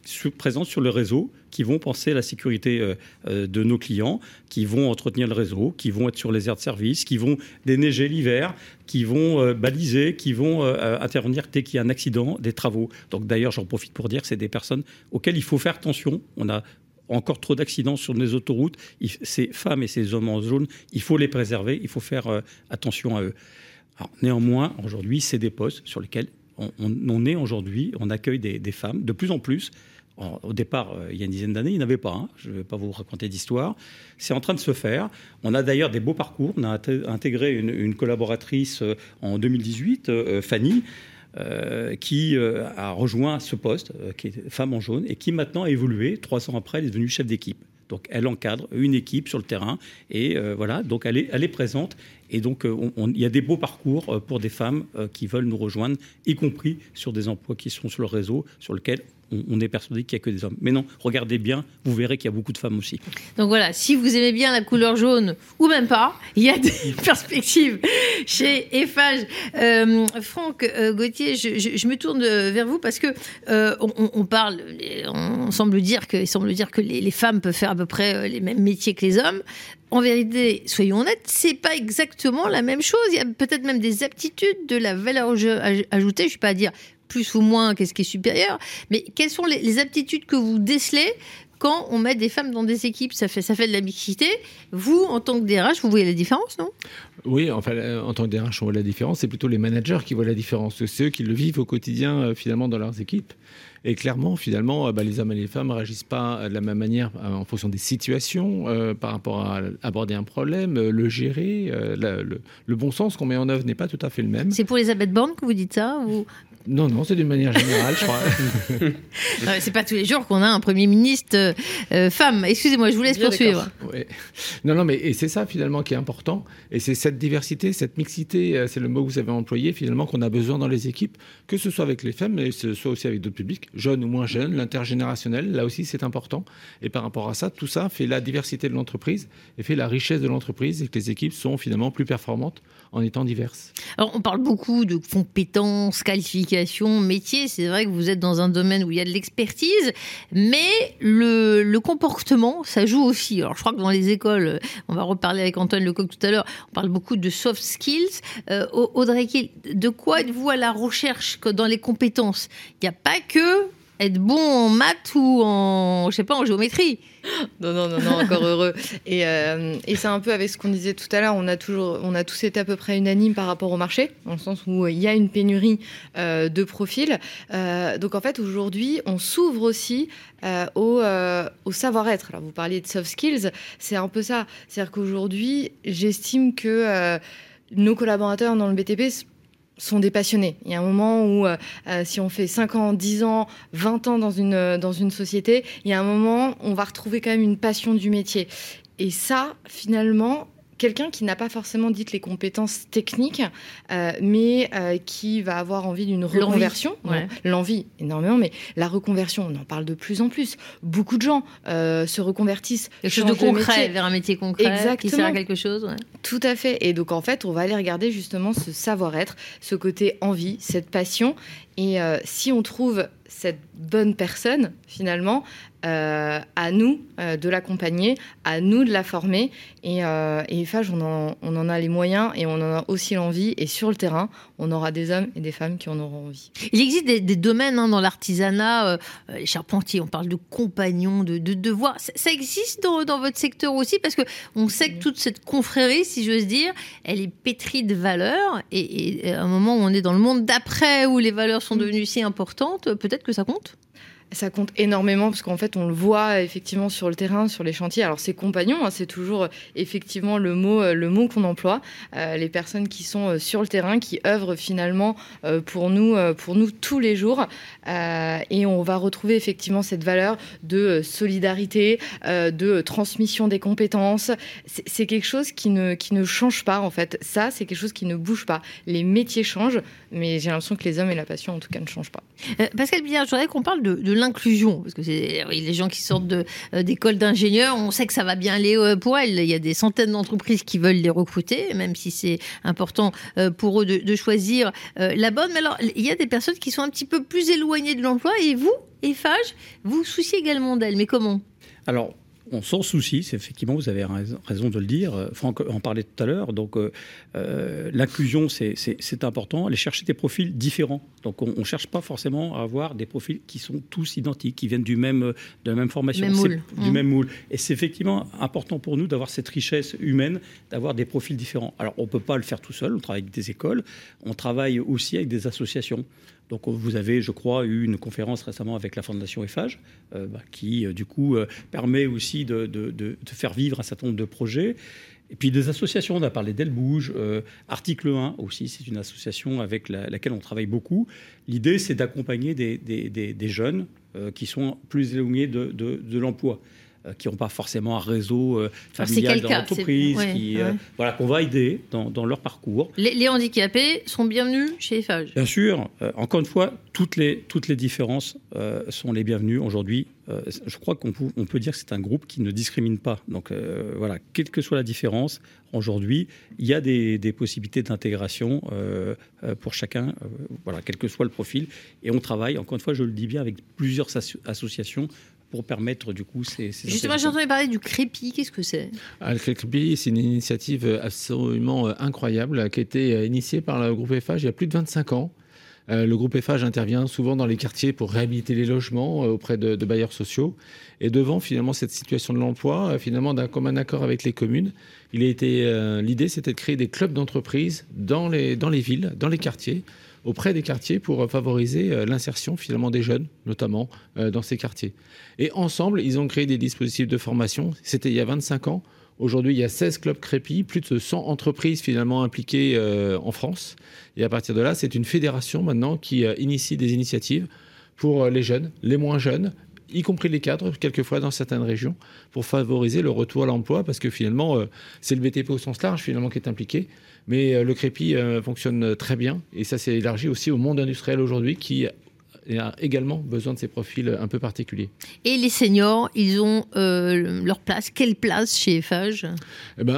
présentes sur le réseau, qui vont penser à la sécurité euh, euh, de nos clients, qui vont entretenir le réseau, qui vont être sur les aires de service, qui vont déneiger l'hiver, qui vont euh, baliser, qui vont euh, intervenir dès qu'il y a un accident, des travaux. Donc d'ailleurs, j'en profite pour dire que c'est des personnes auxquelles il faut faire attention. On a encore trop d'accidents sur les autoroutes. Il, ces femmes et ces hommes en jaune, il faut les préserver, il faut faire euh, attention à eux. Alors, néanmoins, aujourd'hui, c'est des postes sur lesquels on, on, on est aujourd'hui, on accueille des, des femmes de plus en plus. Alors, au départ, euh, il y a une dizaine d'années, il n'y en avait pas. Hein. Je ne vais pas vous raconter d'histoire. C'est en train de se faire. On a d'ailleurs des beaux parcours. On a intégré une, une collaboratrice euh, en deux mille dix-huit, euh, Fanny, euh, qui euh, a rejoint ce poste, euh, qui est femme en jaune, et qui maintenant a évolué. Trois ans après, elle est devenue chef d'équipe. Donc, elle encadre une équipe sur le terrain. Et euh, voilà, donc elle est, elle est présente. Et donc, il y a des beaux parcours pour des femmes euh, qui veulent nous rejoindre, y compris sur des emplois qui sont sur le réseau, sur lequel on, on est persuadé qu'il n'y a que des hommes. Mais non, regardez bien, vous verrez qu'il y a beaucoup de femmes aussi. Donc voilà, si vous aimez bien la couleur jaune, ou même pas, il y a des perspectives chez Eiffage. Euh, Franck euh, Gauthier, je, je, je me tourne vers vous parce que euh, on, on parle, on semble dire que, il semble dire que les, les femmes peuvent faire à peu près les mêmes métiers que les hommes. En vérité, soyons honnêtes, c'est pas exactement la même chose. Il y a peut-être même des aptitudes, de la valeur ajoutée. Je ne suis pas à dire plus ou moins qu'est-ce qui est supérieur, mais quelles sont les, les aptitudes que vous décelez quand on met des femmes dans des équipes? Ça fait, ça fait de la mixité. Vous, en tant que D R H, vous voyez la différence, non? Oui, enfin, en tant que D R H, on voit la différence. C'est plutôt les managers qui voient la différence. C'est eux qui le vivent au quotidien, euh, finalement, dans leurs équipes. Et clairement, finalement, euh, bah, les hommes et les femmes ne réagissent pas de la même manière euh, en fonction des situations, euh, par rapport à aborder un problème, euh, le gérer. Euh, la, le, le bon sens qu'on met en œuvre n'est pas tout à fait le même. C'est pour Elisabeth Borne que vous dites ça ou... Non, non, c'est d'une manière générale, je crois. Non, c'est pas tous les jours qu'on a un Premier ministre euh, femme. Excusez-moi, je vous laisse Bien poursuivre. Ouais. Non, non, mais et c'est ça finalement qui est important. Et c'est cette diversité, cette mixité, c'est le mot que vous avez employé finalement, qu'on a besoin dans les équipes, que ce soit avec les femmes, mais que ce soit aussi avec d'autres publics, jeunes ou moins jeunes, l'intergénérationnel, là aussi c'est important. Et par rapport à ça, tout ça fait la diversité de l'entreprise et fait la richesse de l'entreprise, et que les équipes sont finalement plus performantes en étant diverses. Alors on parle beaucoup de compétences, qualifications, métiers. C'est vrai que vous êtes dans un domaine où il y a de l'expertise, mais le, le comportement, ça joue aussi. Alors je crois que dans les écoles, on va reparler avec Antoine Lecoq tout à l'heure, on parle beaucoup de soft skills. Euh, Audrey Kiel, de quoi êtes-vous à la recherche dans les compétences? Il n'y a pas que être bon en maths ou en, je sais pas, en géométrie. Non, non, non, non, encore heureux. Et, euh, et c'est un peu avec ce qu'on disait tout à l'heure, on a, toujours, on a tous été à peu près unanimes par rapport au marché, dans le sens où il y a une pénurie euh, de profils. Euh, donc en fait, aujourd'hui, on s'ouvre aussi euh, au, euh, au savoir-être. Alors vous parliez de soft skills, c'est un peu ça. C'est-à-dire qu'aujourd'hui, j'estime que euh, nos collaborateurs dans le B T P sont des passionnés. Il y a un moment où, euh, si on fait cinq ans, dix ans, vingt ans dans une, dans une société, il y a un moment où on va retrouver quand même une passion du métier. Et ça, finalement, quelqu'un qui n'a pas forcément dites les compétences techniques, euh, mais euh, qui va avoir envie d'une reconversion. L'envie, ouais. L'envie, énormément, mais la reconversion, on en parle de plus en plus. Beaucoup de gens euh, se reconvertissent. Quelque chose de concret, vers un métier concret, Exactement. Qui sert à quelque chose. Ouais. Tout à fait. Et donc, en fait, on va aller regarder justement ce savoir-être, ce côté envie, cette passion. Et euh, si on trouve cette bonne personne, finalement, euh, à nous euh, de l'accompagner, à nous de la former. Et, euh, et Eiffage, on en, on en a les moyens et on en a aussi l'envie. Et sur le terrain, on aura des hommes et des femmes qui en auront envie. Il existe des, des domaines hein, dans l'artisanat, euh, les charpentiers, on parle de compagnons, de, de devoirs. Ça, ça existe dans, dans votre secteur aussi, parce qu'on sait que toute cette confrérie, si j'ose dire, elle est pétrie de valeurs. Et, et à un moment où on est dans le monde d'après, où les valeurs sont devenues si importantes, peut-être que ça compte ? Ça compte énormément parce qu'en fait, on le voit effectivement sur le terrain, sur les chantiers. Alors, c'est compagnons, hein, c'est toujours effectivement le mot, le mot qu'on emploie. Euh, les personnes qui sont sur le terrain, qui œuvrent finalement euh, pour nous, euh, pour nous tous les jours. Euh, et on va retrouver effectivement cette valeur de solidarité, euh, de transmission des compétences. C'est, c'est quelque chose qui ne, qui ne change pas, en fait. Ça, c'est quelque chose qui ne bouge pas. Les métiers changent, mais j'ai l'impression que les hommes et la passion, en tout cas, ne changent pas. Euh, Pascal Billard, je voudrais qu'on parle de, de l'inclusion, parce que c'est oui, les gens qui sortent de, euh, d'écoles d'ingénieurs, on sait que ça va bien aller euh, pour elles. Il y a des centaines d'entreprises qui veulent les recruter, même si c'est important euh, pour eux de, de choisir euh, la bonne. Mais alors, il y a des personnes qui sont un petit peu plus éloignées de l'emploi, et vous, Eiffage, vous vous souciez également d'elles. Mais comment ? Alors, on s'en soucie, c'est effectivement, vous avez raison de le dire. Franck en parlait tout à l'heure. Donc, euh, euh, l'inclusion, c'est, c'est, c'est important. Aller chercher des profils différents. Donc, on ne cherche pas forcément à avoir des profils qui sont tous identiques, qui viennent du même, de la même formation, même moule. du mmh. même moule. Et c'est effectivement important pour nous d'avoir cette richesse humaine, d'avoir des profils différents. Alors, on ne peut pas le faire tout seul. On travaille avec des écoles. On travaille aussi avec des associations. Donc, vous avez, je crois, eu une conférence récemment avec la Fondation Eiffage, euh, bah, qui, euh, du coup, euh, permet aussi de, de, de, de faire vivre un certain nombre de projets. Et puis, des associations, on a parlé d'Elle Bouge. Euh, Article un aussi, c'est une association avec la, laquelle on travaille beaucoup. L'idée, c'est d'accompagner des, des, des, des jeunes euh, qui sont plus éloignés de, de, de l'emploi, qui n'ont pas forcément un réseau euh, familial dans l'entreprise, ouais, qui, ouais. euh, voilà, qu'on va aider dans, dans leur parcours. Les, les handicapés sont bienvenus chez Eiffage. Bien sûr. Euh, encore une fois, toutes les, toutes les différences euh, sont les bienvenues. Aujourd'hui, euh, je crois qu'on peut, on peut dire que c'est un groupe qui ne discrimine pas. Donc euh, voilà, quelle que soit la différence, aujourd'hui, il y a des, des possibilités d'intégration euh, euh, pour chacun, euh, voilà, quel que soit le profil. Et on travaille, encore une fois, je le dis bien, avec plusieurs asso- associations pour permettre du coup ces, ces Justement, j'ai entendu parler du crépi. Qu'est-ce que c'est ? Ah, le crépi, c'est une initiative absolument incroyable qui a été initiée par le groupe Eiffage il y a plus de vingt-cinq ans. Euh, le groupe Eiffage intervient souvent dans les quartiers pour réhabiliter les logements euh, auprès de, de bailleurs sociaux. Et devant finalement cette situation de l'emploi, euh, finalement d'un commun accord avec les communes, il a été euh, l'idée c'était de créer des clubs d'entreprise dans les dans les villes, dans les quartiers, auprès des quartiers pour favoriser euh, l'insertion finalement des jeunes, notamment euh, dans ces quartiers. Et ensemble, ils ont créé des dispositifs de formation. C'était il y a vingt-cinq ans. Aujourd'hui, il y a seize clubs crépi, plus de cent entreprises finalement impliquées euh, en France. Et à partir de là, c'est une fédération maintenant qui euh, initie des initiatives pour euh, les jeunes, les moins jeunes, y compris les cadres, quelquefois dans certaines régions, pour favoriser le retour à l'emploi, parce que finalement, euh, c'est le B T P au sens large finalement qui est impliqué. Mais euh, le crépi euh, fonctionne très bien, et ça s'est élargi aussi au monde industriel aujourd'hui, qui a également besoin de ces profils un peu particuliers. Et les seniors, ils ont euh, leur place. Quelle place chez Eiffage ? Eh ben,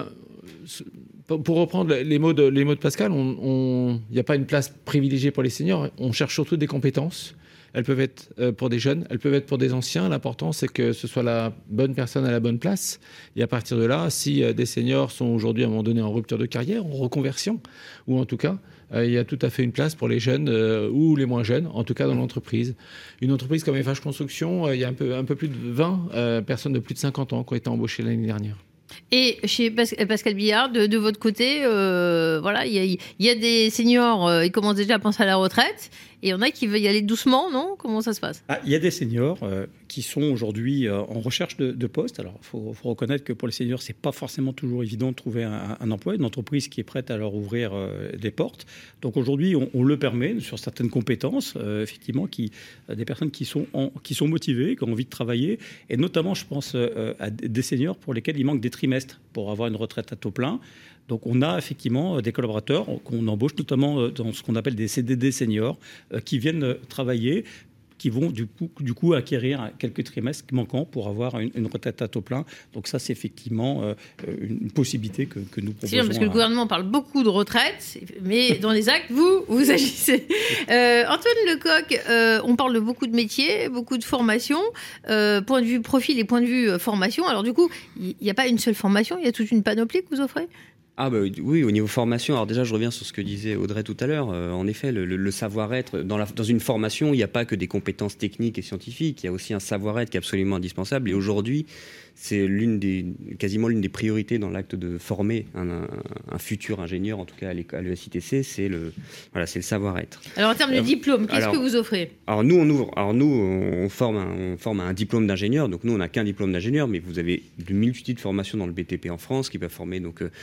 pour reprendre les mots de, les mots de Pascal, il n'y a pas une place privilégiée pour les seniors. On cherche surtout des compétences. Elles peuvent être pour des jeunes, elles peuvent être pour des anciens. L'important, c'est que ce soit la bonne personne à la bonne place. Et à partir de là, si des seniors sont aujourd'hui à un moment donné en rupture de carrière, en reconversion, ou en tout cas, il y a tout à fait une place pour les jeunes euh, ou les moins jeunes, en tout cas dans l'entreprise. Une entreprise comme Eiffage Construction, euh, il y a un peu, un peu plus de vingt euh, personnes de plus de cinquante ans qui ont été embauchées l'année dernière. Et chez Pascal Billard, de, de votre côté, euh, voilà, il y, y a des seniors, euh, ils commencent déjà à penser à la retraite, et il y en a qui veulent y aller doucement, non ? Comment ça se passe ? Ah, il y a des seniors euh, qui sont aujourd'hui euh, en recherche de, de poste. Alors, il faut, faut reconnaître que pour les seniors, c'est pas forcément toujours évident de trouver un, un emploi, une entreprise qui est prête à leur ouvrir euh, des portes. Donc aujourd'hui, on, on le permet sur certaines compétences, euh, effectivement, qui, euh, des personnes qui sont, en, qui sont motivées, qui ont envie de travailler, et notamment, je pense euh, à des seniors pour lesquels il manque des trimestres pour avoir une retraite à taux plein. Donc on a effectivement des collaborateurs qu'on embauche notamment dans ce qu'on appelle des C D D seniors qui viennent travailler, qui vont du coup, du coup acquérir quelques trimestres manquants pour avoir une, une retraite à taux plein. Donc ça, c'est effectivement euh, une possibilité que, que nous proposons. C'est bien, parce que le gouvernement parle beaucoup de retraite, mais dans les actes, vous, vous agissez. Euh, Antoine Lecoq, euh, on parle de beaucoup de métiers, beaucoup de formations, euh, point de vue profil et point de vue euh, formation. Alors du coup, il n'y a pas une seule formation, il y a toute une panoplie que vous offrez ? Ah bah oui, au niveau formation, alors déjà je reviens sur ce que disait Audrey tout à l'heure, euh, en effet le, le, le savoir-être, dans, la, dans une formation il n'y a pas que des compétences techniques et scientifiques, il y a aussi un savoir-être qui est absolument indispensable, et aujourd'hui c'est l'une des, quasiment l'une des priorités dans l'acte de former un, un, un futur ingénieur, en tout cas à l'E S I T C, c'est le, voilà, c'est le savoir-être. Alors en termes de euh, diplôme, qu'est-ce alors, que vous offrez ? Alors nous on ouvre, alors nous on forme un, on forme un diplôme d'ingénieur, donc nous on n'a qu'un diplôme d'ingénieur, mais vous avez une multitude de formations dans le B T P en France qui peuvent former donc à un niveau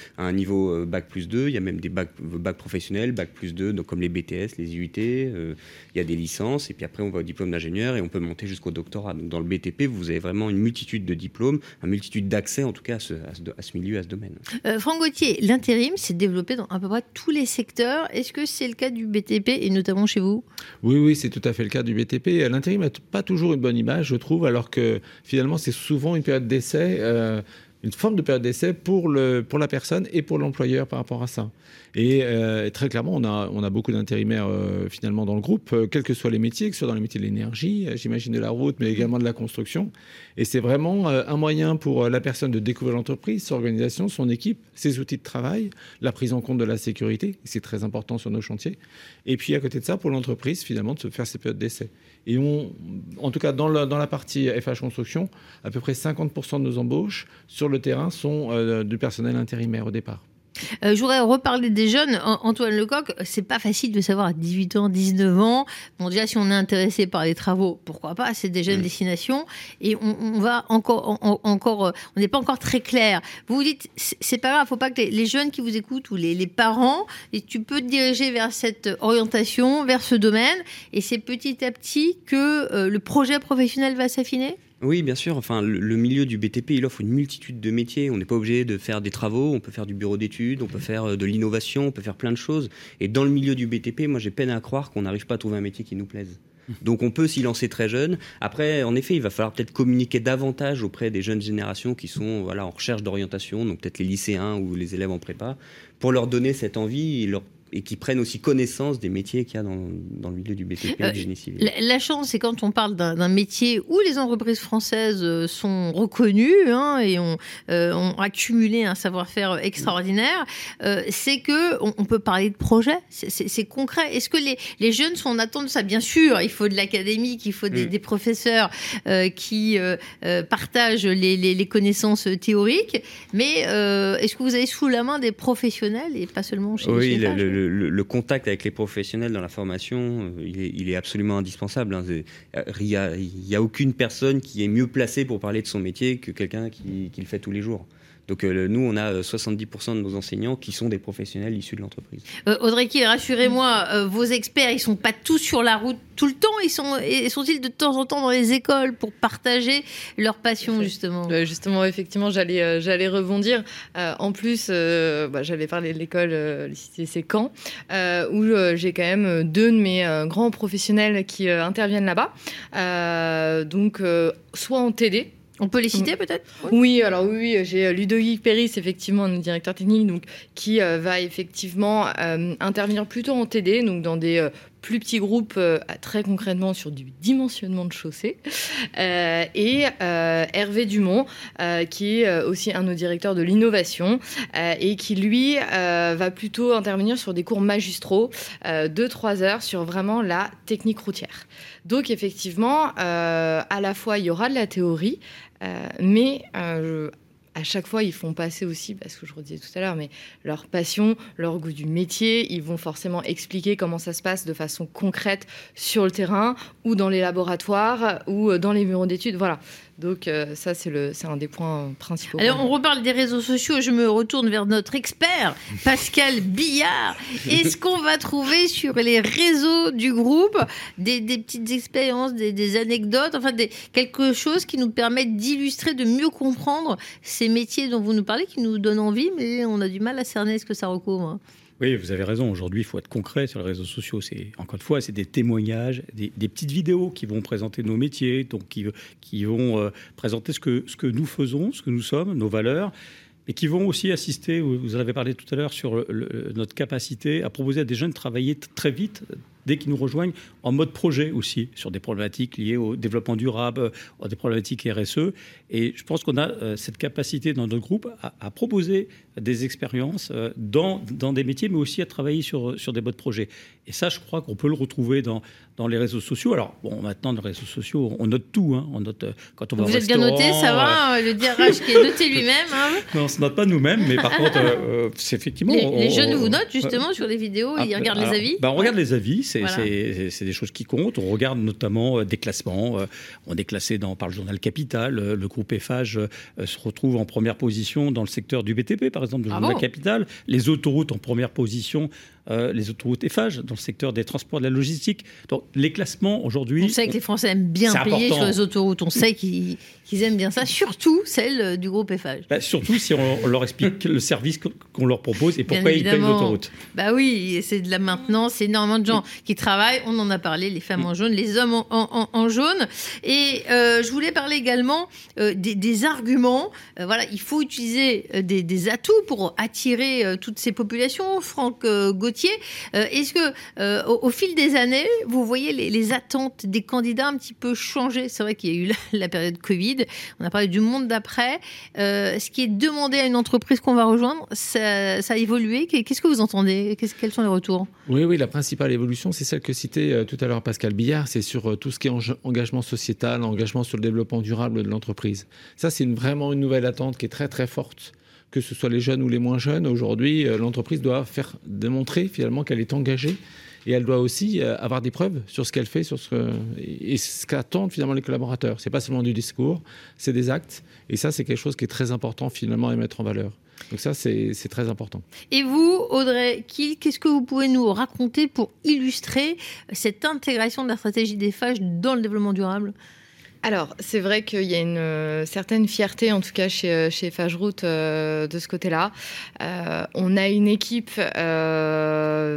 niveau euh, bac plus deux, il y a même des bacs bac professionnels, bac plus deux, donc comme les B T S, les I U T, euh, il y a des licences, et puis après on va au diplôme d'ingénieur et on peut monter jusqu'au doctorat. Donc dans le B T P, vous avez vraiment une multitude de diplômes, une multitude d'accès en tout cas à ce, à ce, à ce milieu, à ce domaine. Euh, Franck Gauthier, l'intérim s'est développé dans à peu près tous les secteurs. Est-ce que c'est le cas du B T P et notamment chez vous ? Oui, oui, c'est tout à fait le cas du B T P. L'intérim n'a pas toujours une bonne image, je trouve, alors que finalement c'est souvent une période d'essai, euh, une forme de période d'essai pour, le, pour la personne et pour l'employeur par rapport à ça. Et euh, très clairement, on a, on a beaucoup d'intérimaires euh, finalement dans le groupe, euh, quels que soient les métiers, que ce soit dans les métiers de l'énergie, euh, j'imagine de la route, mais également de la construction. Et c'est vraiment euh, un moyen pour euh, la personne de découvrir l'entreprise, son organisation, son équipe, ses outils de travail, la prise en compte de la sécurité, c'est très important sur nos chantiers. Et puis à côté de ça, pour l'entreprise, finalement, de se faire ces périodes d'essai. Et on, en tout cas, dans la, dans la partie F H Construction, à peu près cinquante pour cent de nos embauches sur le terrain sont euh, du personnel intérimaire au départ. Euh, je voudrais reparler des jeunes. Antoine Lecoq, c'est pas facile de savoir à dix-huit ans, dix-neuf ans. Bon, déjà, si on est intéressé par les travaux, pourquoi pas, c'est des jeunes mmh. destinations. Et on, on va encore, on, encore, on n'est pas encore très clair. Vous vous dites, c'est pas grave, faut pas que les, les jeunes qui vous écoutent ou les, les parents, et tu peux te diriger vers cette orientation, vers ce domaine. Et c'est petit à petit que euh, le projet professionnel va s'affiner ? Oui, bien sûr. Enfin, le, le milieu du B T P, il offre une multitude de métiers. On n'est pas obligé de faire des travaux, on peut faire du bureau d'études, on peut faire de l'innovation, on peut faire plein de choses. Et dans le milieu du B T P, moi, j'ai peine à croire qu'on n'arrive pas à trouver un métier qui nous plaise. Donc on peut s'y lancer très jeune. Après, en effet, il va falloir peut-être communiquer davantage auprès des jeunes générations qui sont voilà, en recherche d'orientation, donc peut-être les lycéens ou les élèves en prépa, pour leur donner cette envie et leur et qui prennent aussi connaissance des métiers qu'il y a dans, dans le milieu du B T P et du génie civil. La, la chance, c'est quand on parle d'un, d'un métier où les entreprises françaises sont reconnues hein, et ont, euh, ont accumulé un savoir-faire extraordinaire, euh, c'est qu'on on peut parler de projet, c'est, c'est, c'est concret. Est-ce que les, les jeunes sont en attente de ça ? Bien sûr, il faut de l'académique, il faut des, mmh. des professeurs euh, qui euh, euh, partagent les, les, les connaissances théoriques, mais euh, est-ce que vous avez sous la main des professionnels et pas seulement chez oui, les le, le, le, le contact avec les professionnels dans la formation, il est, il est absolument indispensable. Hein. Il n'y a, il y a aucune personne qui est mieux placée pour parler de son métier que quelqu'un qui, qui le fait tous les jours. Donc euh, nous, on a soixante-dix pour cent de nos enseignants qui sont des professionnels issus de l'entreprise. Euh, Audrey Kiel, rassurez-moi, euh, vos experts, ils ne sont pas tous sur la route tout le temps. Ils sont, et sont-ils de temps en temps dans les écoles pour partager leur passion, justement ? euh, Justement, effectivement, j'allais, euh, j'allais rebondir. Euh, en plus, euh, bah, j'allais parler de l'école euh, lycée Caen, euh, où euh, j'ai quand même deux de mes euh, grands professionnels qui euh, interviennent là-bas. Euh, donc, euh, soit en T D. On peut les citer peut-être ? Oui, alors oui, j'ai Ludovic Péris, effectivement, notre directeur technique, donc, qui euh, va effectivement euh, intervenir plutôt en T D, donc dans des euh, plus petits groupes, euh, très concrètement sur du dimensionnement de chaussée. Euh, et euh, Hervé Dumont, euh, qui est aussi un de nos directeurs de l'innovation, euh, et qui, lui, euh, va plutôt intervenir sur des cours magistraux euh, de trois heures sur vraiment la technique routière. Donc, effectivement, euh, à la fois, il y aura de la théorie, euh, mais euh, à chaque fois, ils font passer aussi, parce que je redisais tout à l'heure, mais leur passion, leur goût du métier. Ils vont forcément expliquer comment ça se passe de façon concrète sur le terrain, ou dans les laboratoires, ou dans les bureaux d'études. Voilà. Donc euh, ça, c'est, le, c'est un des points principaux. Alors, on reparle des réseaux sociaux. Je me retourne vers notre expert, Pascal Billard. Est-ce qu'on va trouver sur les réseaux du groupe des, des petites expériences, des, des anecdotes, enfin des, quelque chose qui nous permette d'illustrer, de mieux comprendre ces métiers dont vous nous parlez, qui nous donnent envie, mais on a du mal à cerner ce que ça recouvre. Oui, vous avez raison. Aujourd'hui, il faut être concret sur les réseaux sociaux. C'est, encore une fois, c'est des témoignages, des, des petites vidéos qui vont présenter nos métiers, donc qui, qui vont euh, présenter ce que, ce que nous faisons, ce que nous sommes, nos valeurs, mais qui vont aussi assister, vous en avez parlé tout à l'heure, sur le, le, notre capacité à proposer à des jeunes de travailler t- très vite, dès qu'ils nous rejoignent, en mode projet aussi, sur des problématiques liées au développement durable, à des problématiques R S E. Et je pense qu'on a euh, cette capacité dans notre groupe à, à proposer des expériences euh, dans, dans des métiers, mais aussi à travailler sur, sur des modes projets. Et ça, je crois qu'on peut le retrouver dans, dans les réseaux sociaux. Alors, bon, maintenant, dans les réseaux sociaux, on note tout. Hein. On note, quand on va Vous au êtes bien noté, ça va, euh... le D R H qui est noté lui-même. Hein. Non, on ne se note pas nous-mêmes, mais par contre, euh, c'est effectivement... Les, on, les jeunes on, vous notent justement euh, sur les vidéos, ah, ils regardent alors, les avis. Ben, on regarde les avis. c'est Voilà. c'est- c'est des choses qui comptent. On regarde notamment euh, des classements. Euh, on est classé dans, par le journal Capital. Euh, Le groupe Eiffage euh, se retrouve en première position dans le secteur du B T P, par exemple, le Ah journal bon Capital. Les autoroutes en première position, euh, les autoroutes Eiffage dans le secteur des transports de la logistique. Donc les classements aujourd'hui. On sait que les Français aiment bien C'est payer important. sur les autoroutes. On sait qu'ils qu'ils aiment bien ça, surtout celle euh, du groupe Eiffage. Bah, surtout si on, on leur explique le service qu'on qu'on leur propose et Bien pourquoi ils payent évidemment. l'autoroute. Bah oui, c'est de la maintenance, c'est énormément de gens qui travaillent. On en a parlé, les femmes en jaune, les hommes en, en- en jaune. Et euh, je voulais parler également euh, des, des arguments. Euh, voilà, il faut utiliser euh, des, des atouts pour attirer euh, toutes ces populations. Franck euh, Gauthier, euh, est-ce que euh, au, au fil des années, vous voyez les, les attentes des candidats un petit peu changer? C'est vrai qu'il y a eu la, la période Covid. On a parlé du monde d'après. Euh, ce qui est demandé à une entreprise qu'on va rejoindre, ça, ça a évolué. Qu'est-ce que vous entendez? Qu'est-ce- Quels sont les retours? Oui, oui, la principale évolution, c'est celle que citait euh, tout à l'heure Pascal Billard, c'est sur euh, tout ce qui est eng- engagement sociétal, engagement sur le développement durable de l'entreprise. Ça, c'est une- vraiment une nouvelle attente qui est très très forte, que ce soit les jeunes ou les moins jeunes. Aujourd'hui, euh, l'entreprise doit faire démontrer finalement qu'elle est engagée et elle doit aussi euh, avoir des preuves sur ce qu'elle fait, sur ce que- et ce qu'attendent finalement les collaborateurs. C'est pas seulement du discours, c'est des actes. Et ça, c'est quelque chose qui est très important finalement à mettre en valeur. Donc ça, c'est c'est très important. Et vous, Audrey Kiel, qu'est-ce que vous pouvez nous raconter pour illustrer cette intégration de la stratégie d'Eiffage dans le développement durable? Alors, c'est vrai qu'il y a une euh, certaine fierté, en tout cas chez, euh, chez Eiffage Route, euh, de ce côté-là. Euh, on a une équipe euh,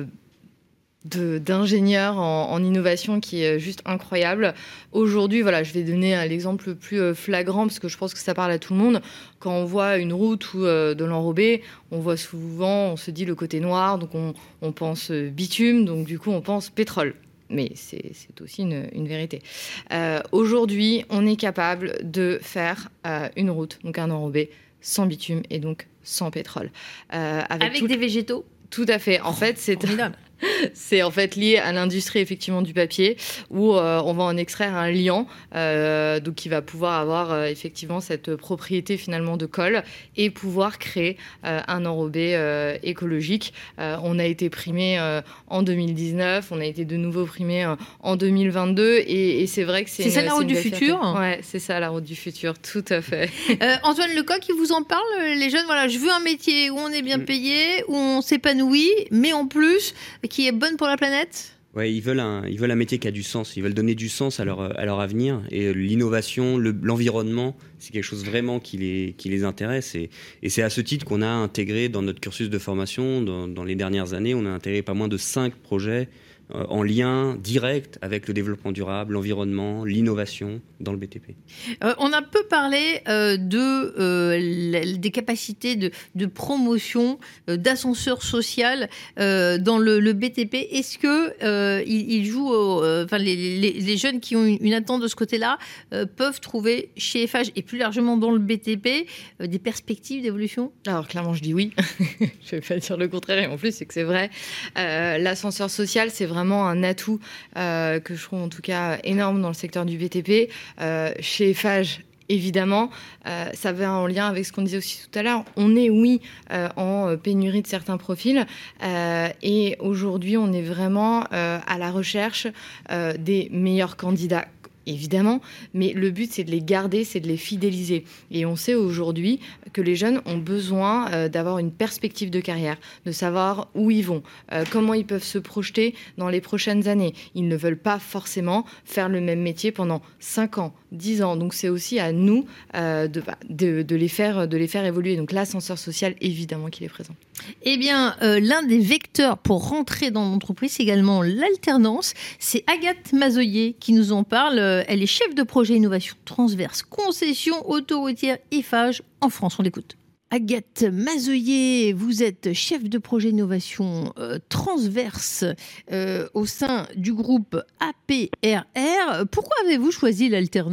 de- d'ingénieurs en, en innovation qui est juste incroyable. Aujourd'hui, voilà, je vais donner euh, l'exemple le plus euh, flagrant, parce que je pense que ça parle à tout le monde. Quand on voit une route ou euh, de l'enrobé, on voit souvent, on se dit le côté noir, donc on, on pense euh, bitume, donc du coup on pense pétrole. Mais c'est c'est aussi une, une vérité. Euh, Aujourd'hui, on est capable de faire euh, une route, donc un enrobé, sans bitume et donc sans pétrole. Euh, Avec tout- des végétaux? Tout à fait. En fait, c'est Formidable. c'est en fait lié à l'industrie effectivement du papier, où euh, on va en extraire un liant, euh, donc qui va pouvoir avoir euh, effectivement cette propriété finalement de colle et pouvoir créer euh, un enrobé euh, écologique. Euh, on a été primé euh, en deux mille dix-neuf, on a été de nouveau primé euh, en deux mille vingt-deux, et, et c'est vrai que c'est C'est une- ça la route une du belle fierté. futur? Ouais, c'est ça la route du futur, tout à fait. Euh, Antoine Lecoq, il vous en parle, euh, les jeunes? Voilà, je veux un métier où on est bien payé, où on s'épanouit, mais en plus qui est bonne pour la planète? Ouais, ils veulent un, ils veulent un métier qui a du sens. Ils veulent donner du sens à leur, à leur avenir. Et l'innovation, le- l'environnement, c'est quelque chose vraiment qui les, qui les intéresse. Et, et c'est à ce titre qu'on a intégré dans notre cursus de formation, dans, dans les dernières années, on a intégré pas moins de cinq projets euh, en lien direct avec le développement durable, l'environnement, l'innovation dans le B T P. Euh, on a peu parlé euh, de, euh, la- des capacités de, de promotion, euh, d'ascenseur social euh, dans le, le B T P. Est-ce que euh, ils, ils jouent, au- euh, enfin les, les- les jeunes qui ont une, une attente de ce côté-là euh, peuvent trouver chez Eiffage et plus largement dans le B T P euh, des perspectives d'évolution? Alors clairement, je dis oui. Je vais pas dire le contraire. Et en plus, c'est que c'est vrai. Euh, L'ascenseur social, c'est vraiment un atout euh, que je trouve en tout cas énorme dans le secteur du B T P. Euh, chez Eiffage, évidemment, euh, ça va en lien avec ce qu'on disait aussi tout à l'heure. On est, oui, euh, en pénurie de certains profils. Euh, et aujourd'hui, on est vraiment euh, à la recherche euh, des meilleurs candidats. Évidemment, mais le but, c'est de les garder, c'est de les fidéliser. Et on sait aujourd'hui que les jeunes ont besoin euh, d'avoir une perspective de carrière, de savoir où ils vont, euh, comment ils peuvent se projeter dans les prochaines années. Ils ne veulent pas forcément faire le même métier pendant cinq ans, dix ans. Donc c'est aussi à nous euh, de, de, de, les faire, de les faire évoluer. Donc l'ascenseur social, évidemment qu'il est présent. Eh bien, euh, l'un des vecteurs pour rentrer dans l'entreprise, c'est également l'alternance. C'est Agathe Mazoyer qui nous en parle. Euh, Elle est chef de projet innovation transverse, concession autoroutière Eiffage en France. On l'écoute. Agathe Mazoyer, vous êtes chef de projet innovation euh, transverse euh, au sein du groupe A P R R. Pourquoi avez-vous choisi l'alternance ?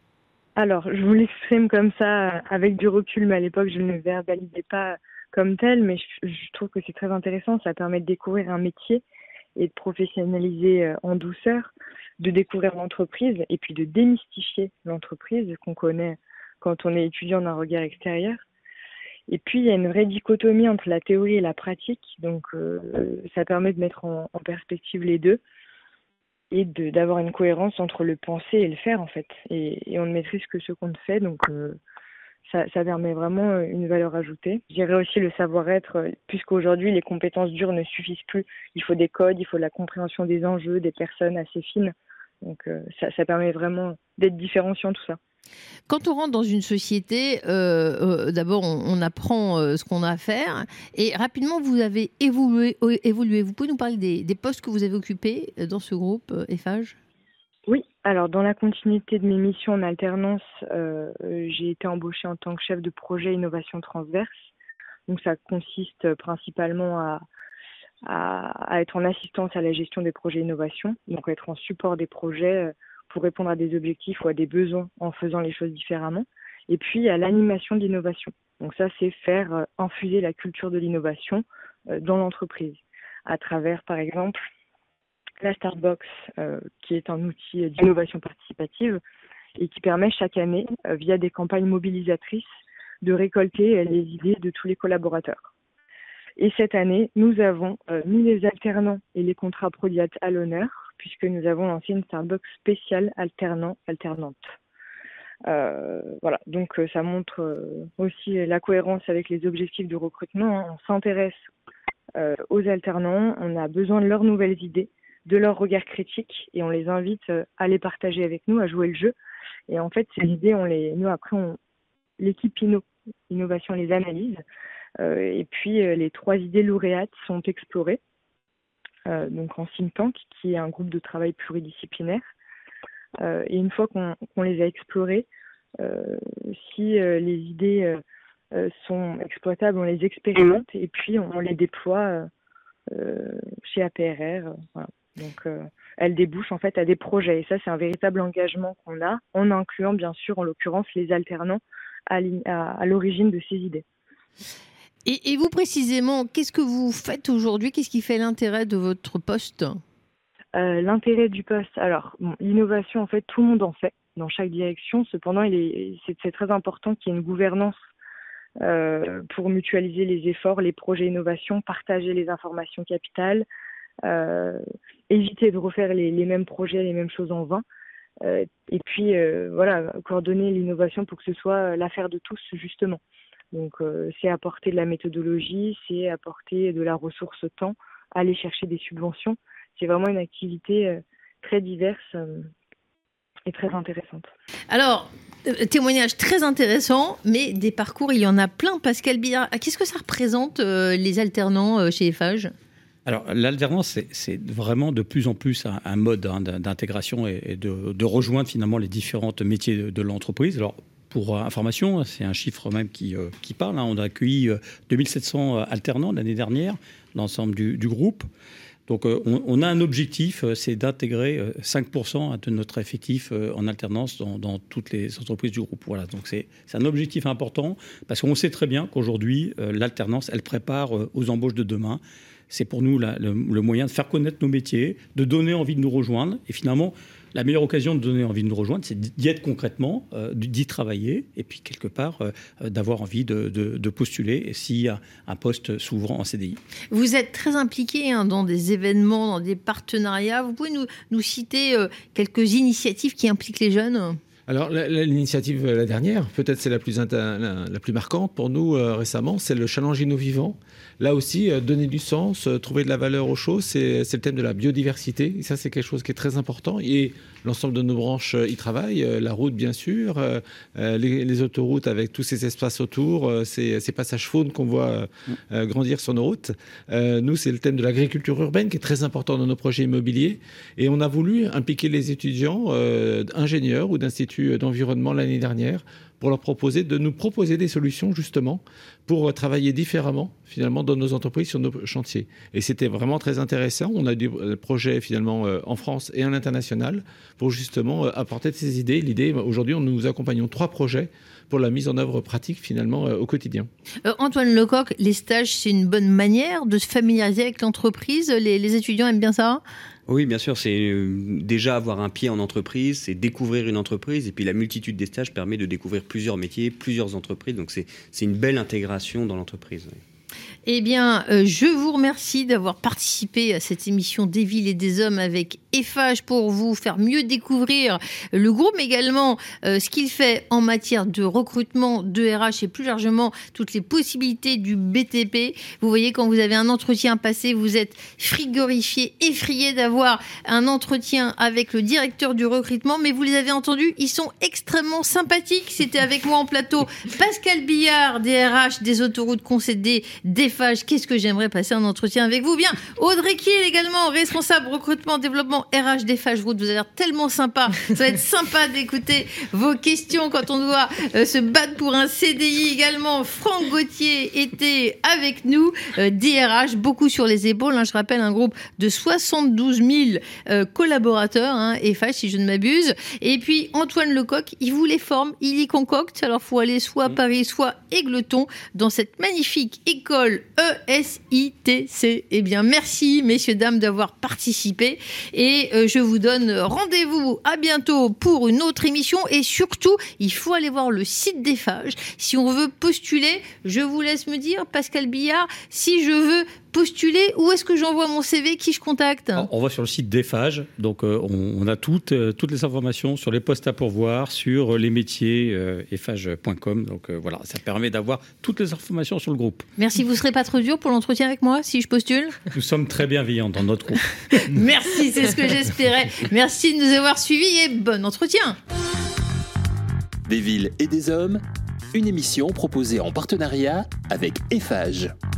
Alors, je vous l'exprime comme ça, avec du recul, mais à l'époque, je ne le verbalisais pas comme tel, mais je, je trouve que c'est très intéressant. Ça permet de découvrir un métier et de professionnaliser en douceur, de découvrir l'entreprise et puis de démystifier l'entreprise qu'on connaît quand on est étudiant d'un regard extérieur. Et puis, il y a une vraie dichotomie entre la théorie et la pratique. Donc, euh, ça permet de mettre en, en perspective les deux et de, d'avoir une cohérence entre le penser et le faire, en fait. Et, et on ne maîtrise que ce qu'on fait. Donc, euh, ça, ça permet vraiment une valeur ajoutée. Je dirais aussi le savoir-être, puisqu'aujourd'hui, les compétences dures ne suffisent plus. Il faut des codes, il faut la compréhension des enjeux, des personnes assez fines. Donc, euh, ça, ça permet vraiment d'être différenciant, tout ça. Quand on rentre dans une société, euh, euh, d'abord on, on apprend euh, ce qu'on a à faire et rapidement vous avez évolué. évolué. Vous pouvez nous parler des, des postes que vous avez occupés dans ce groupe euh, Eiffage ? Oui, alors dans la continuité de mes missions en alternance, euh, j'ai été embauchée en tant que chef de projet innovation transverse. Donc ça consiste principalement à, à, à être en assistance à la gestion des projets innovation, donc être en support des projets euh, pour répondre à des objectifs ou à des besoins en faisant les choses différemment. Et puis, à l'animation de l'innovation. Donc ça, c'est faire euh, infuser la culture de l'innovation euh, dans l'entreprise, à travers, par exemple, la Startbox, euh, qui est un outil d'innovation participative et qui permet chaque année, euh, via des campagnes mobilisatrices, de récolter euh, les idées de tous les collaborateurs. Et cette année, nous avons euh, mis les alternants et les contrats Prodiat à l'honneur, puisque nous avons lancé une Startbox spéciale alternant-alternante. Euh, voilà, donc euh, ça montre euh, aussi la cohérence avec les objectifs de recrutement. Hein. On s'intéresse euh, aux alternants, on a besoin de leurs nouvelles idées, de leur regard critique, et on les invite euh, à les partager avec nous, à jouer le jeu. Et en fait, ces idées, on les, nous après, on, l'équipe Inno, Innovation les analyse, euh, et puis euh, les trois idées lauréates sont explorées. Euh, donc en think tank, qui est un groupe de travail pluridisciplinaire. Euh, et une fois qu'on, qu'on les a explorées, euh, si euh, les idées euh, sont exploitables, on les expérimente et puis on, on les déploie euh, chez A P R R. Euh, voilà. Donc euh, elles débouchent en fait à des projets. Et ça, c'est un véritable engagement qu'on a, en incluant bien sûr, en l'occurrence, les alternants à, à, à l'origine de ces idées. Et, et vous précisément, qu'est-ce que vous faites aujourd'hui ? Qu'est-ce qui fait l'intérêt de votre poste ? euh, L'intérêt du poste, alors bon, l'innovation, en fait, tout le monde en fait dans chaque direction. Cependant, il est, c'est, c'est très important qu'il y ait une gouvernance euh, pour mutualiser les efforts, les projets innovation, partager les informations capitales, euh, éviter de refaire les, les mêmes projets, les mêmes choses en vain. Euh, et puis, euh, voilà, coordonner l'innovation pour que ce soit l'affaire de tous, justement. Donc, euh, c'est apporter de la méthodologie, c'est apporter de la ressource temps, aller chercher des subventions. C'est vraiment une activité euh, très diverse euh, et très intéressante. Alors, euh, témoignage très intéressant, mais des parcours, il y en a plein. Pascal Billard, qu'est-ce que ça représente, euh, les alternants euh, chez Eiffage ? Alors, l'alternance, c'est, c'est vraiment de plus en plus un, un mode hein, d'intégration et, et de, de rejoindre finalement les différents métiers de, de l'entreprise. Alors, pour information, c'est un chiffre même qui, euh, qui parle. Hein. On a accueilli euh, deux mille sept cents alternants l'année dernière, l'ensemble du, du groupe. Donc, euh, on, on a un objectif, euh, c'est d'intégrer euh, cinq pour cent de notre effectif euh, en alternance dans, dans toutes les entreprises du groupe. Voilà. Donc, c'est, c'est un objectif important parce qu'on sait très bien qu'aujourd'hui, euh, l'alternance, elle prépare euh, aux embauches de demain. C'est pour nous la, le, le moyen de faire connaître nos métiers, de donner envie de nous rejoindre. Et finalement, la meilleure occasion de donner envie de nous rejoindre, c'est d'y être concrètement, euh, d'y travailler, et puis quelque part euh, d'avoir envie de, de, de postuler si un, un poste s'ouvre en C D I. Vous êtes très impliqué hein, dans des événements, dans des partenariats. Vous pouvez nous, nous citer euh, quelques initiatives qui impliquent les jeunes ? Alors, la, la, l'initiative, la dernière, peut-être c'est la plus, inter, la, la plus marquante pour nous euh, récemment, c'est le Challenge Innovivant. Là aussi, euh, donner du sens, euh, trouver de la valeur aux choses, c'est, c'est le thème de la biodiversité. Et ça, c'est quelque chose qui est très important. Et l'ensemble de nos branches euh, y travaillent. Euh, la route, bien sûr, euh, euh, les, les autoroutes avec tous ces espaces autour, euh, ces, ces passages faunes qu'on voit euh, grandir sur nos routes. Euh, nous, c'est le thème de l'agriculture urbaine qui est très important dans nos projets immobiliers. Et on a voulu impliquer les étudiants euh, ingénieurs ou d'instituts d'environnement l'année dernière pour leur proposer de nous proposer des solutions justement pour travailler différemment finalement dans nos entreprises sur nos chantiers. Et c'était vraiment très intéressant. On a des projets finalement en France et à l'international pour justement apporter ces idées. L'idée, aujourd'hui, nous accompagnons trois projets pour la mise en œuvre pratique finalement au quotidien. Euh, Antoine Lecoq, les stages, c'est une bonne manière de se familiariser avec l'entreprise. Les, les étudiants aiment bien ça ? Oui, bien sûr, c'est euh, déjà avoir un pied en entreprise, c'est découvrir une entreprise, et puis la multitude des stages permet de découvrir plusieurs métiers, plusieurs entreprises. Donc c'est, c'est une belle intégration dans l'entreprise. Oui. Eh bien, euh, je vous remercie d'avoir participé à cette émission des villes et des hommes avec Eiffage pour vous faire mieux découvrir le groupe, mais également euh, ce qu'il fait en matière de recrutement de R H et plus largement toutes les possibilités du B T P. Vous voyez, quand vous avez un entretien passé, vous êtes frigorifié, effrayé d'avoir un entretien avec le directeur du recrutement, mais vous les avez entendus, ils sont extrêmement sympathiques. C'était avec moi en plateau Pascal Billard, des R H des autoroutes concédées d'Eiffage. Qu'est-ce que j'aimerais passer un entretien avec vous. Bien, Audrey Kiel également, responsable recrutement, développement R H d'Eiffage Route. Vous avez l'air tellement sympa. Ça va être sympa d'écouter vos questions quand on doit euh, se battre pour un C D I également. Franck Gauthier était avec nous, euh, D R H, beaucoup sur les épaules. Hein, je rappelle, un groupe de soixante-douze mille euh, collaborateurs, hein, Eiffage si je ne m'abuse. Et puis Antoine Lecoq, il vous les forme, il y concocte. Alors, il faut aller soit à Paris, soit Égletons, dans cette magnifique école E S I T C. Eh bien, merci, messieurs, dames, d'avoir participé. Et euh, je vous donne rendez-vous à bientôt pour une autre émission. Et surtout, il faut aller voir le site d'Eiffage. Si on veut postuler, je vous laisse me dire, Pascal Billard, si je veux postuler, où est-ce que j'envoie mon C V, qui je contacte? Alors, on va sur le site d'Eiffage, donc euh, on, on a toutes, euh, toutes les informations sur les postes à pourvoir, sur les métiers euh, eiffage point com. Donc euh, voilà, ça permet d'avoir toutes les informations sur le groupe. Merci, vous ne serez pas trop dur pour l'entretien avec moi si je postule? Nous sommes très bienveillants dans notre groupe. Merci, c'est ce que j'espérais. Merci de nous avoir suivis et bon entretien. Des villes et des hommes, une émission proposée en partenariat avec Eiffage.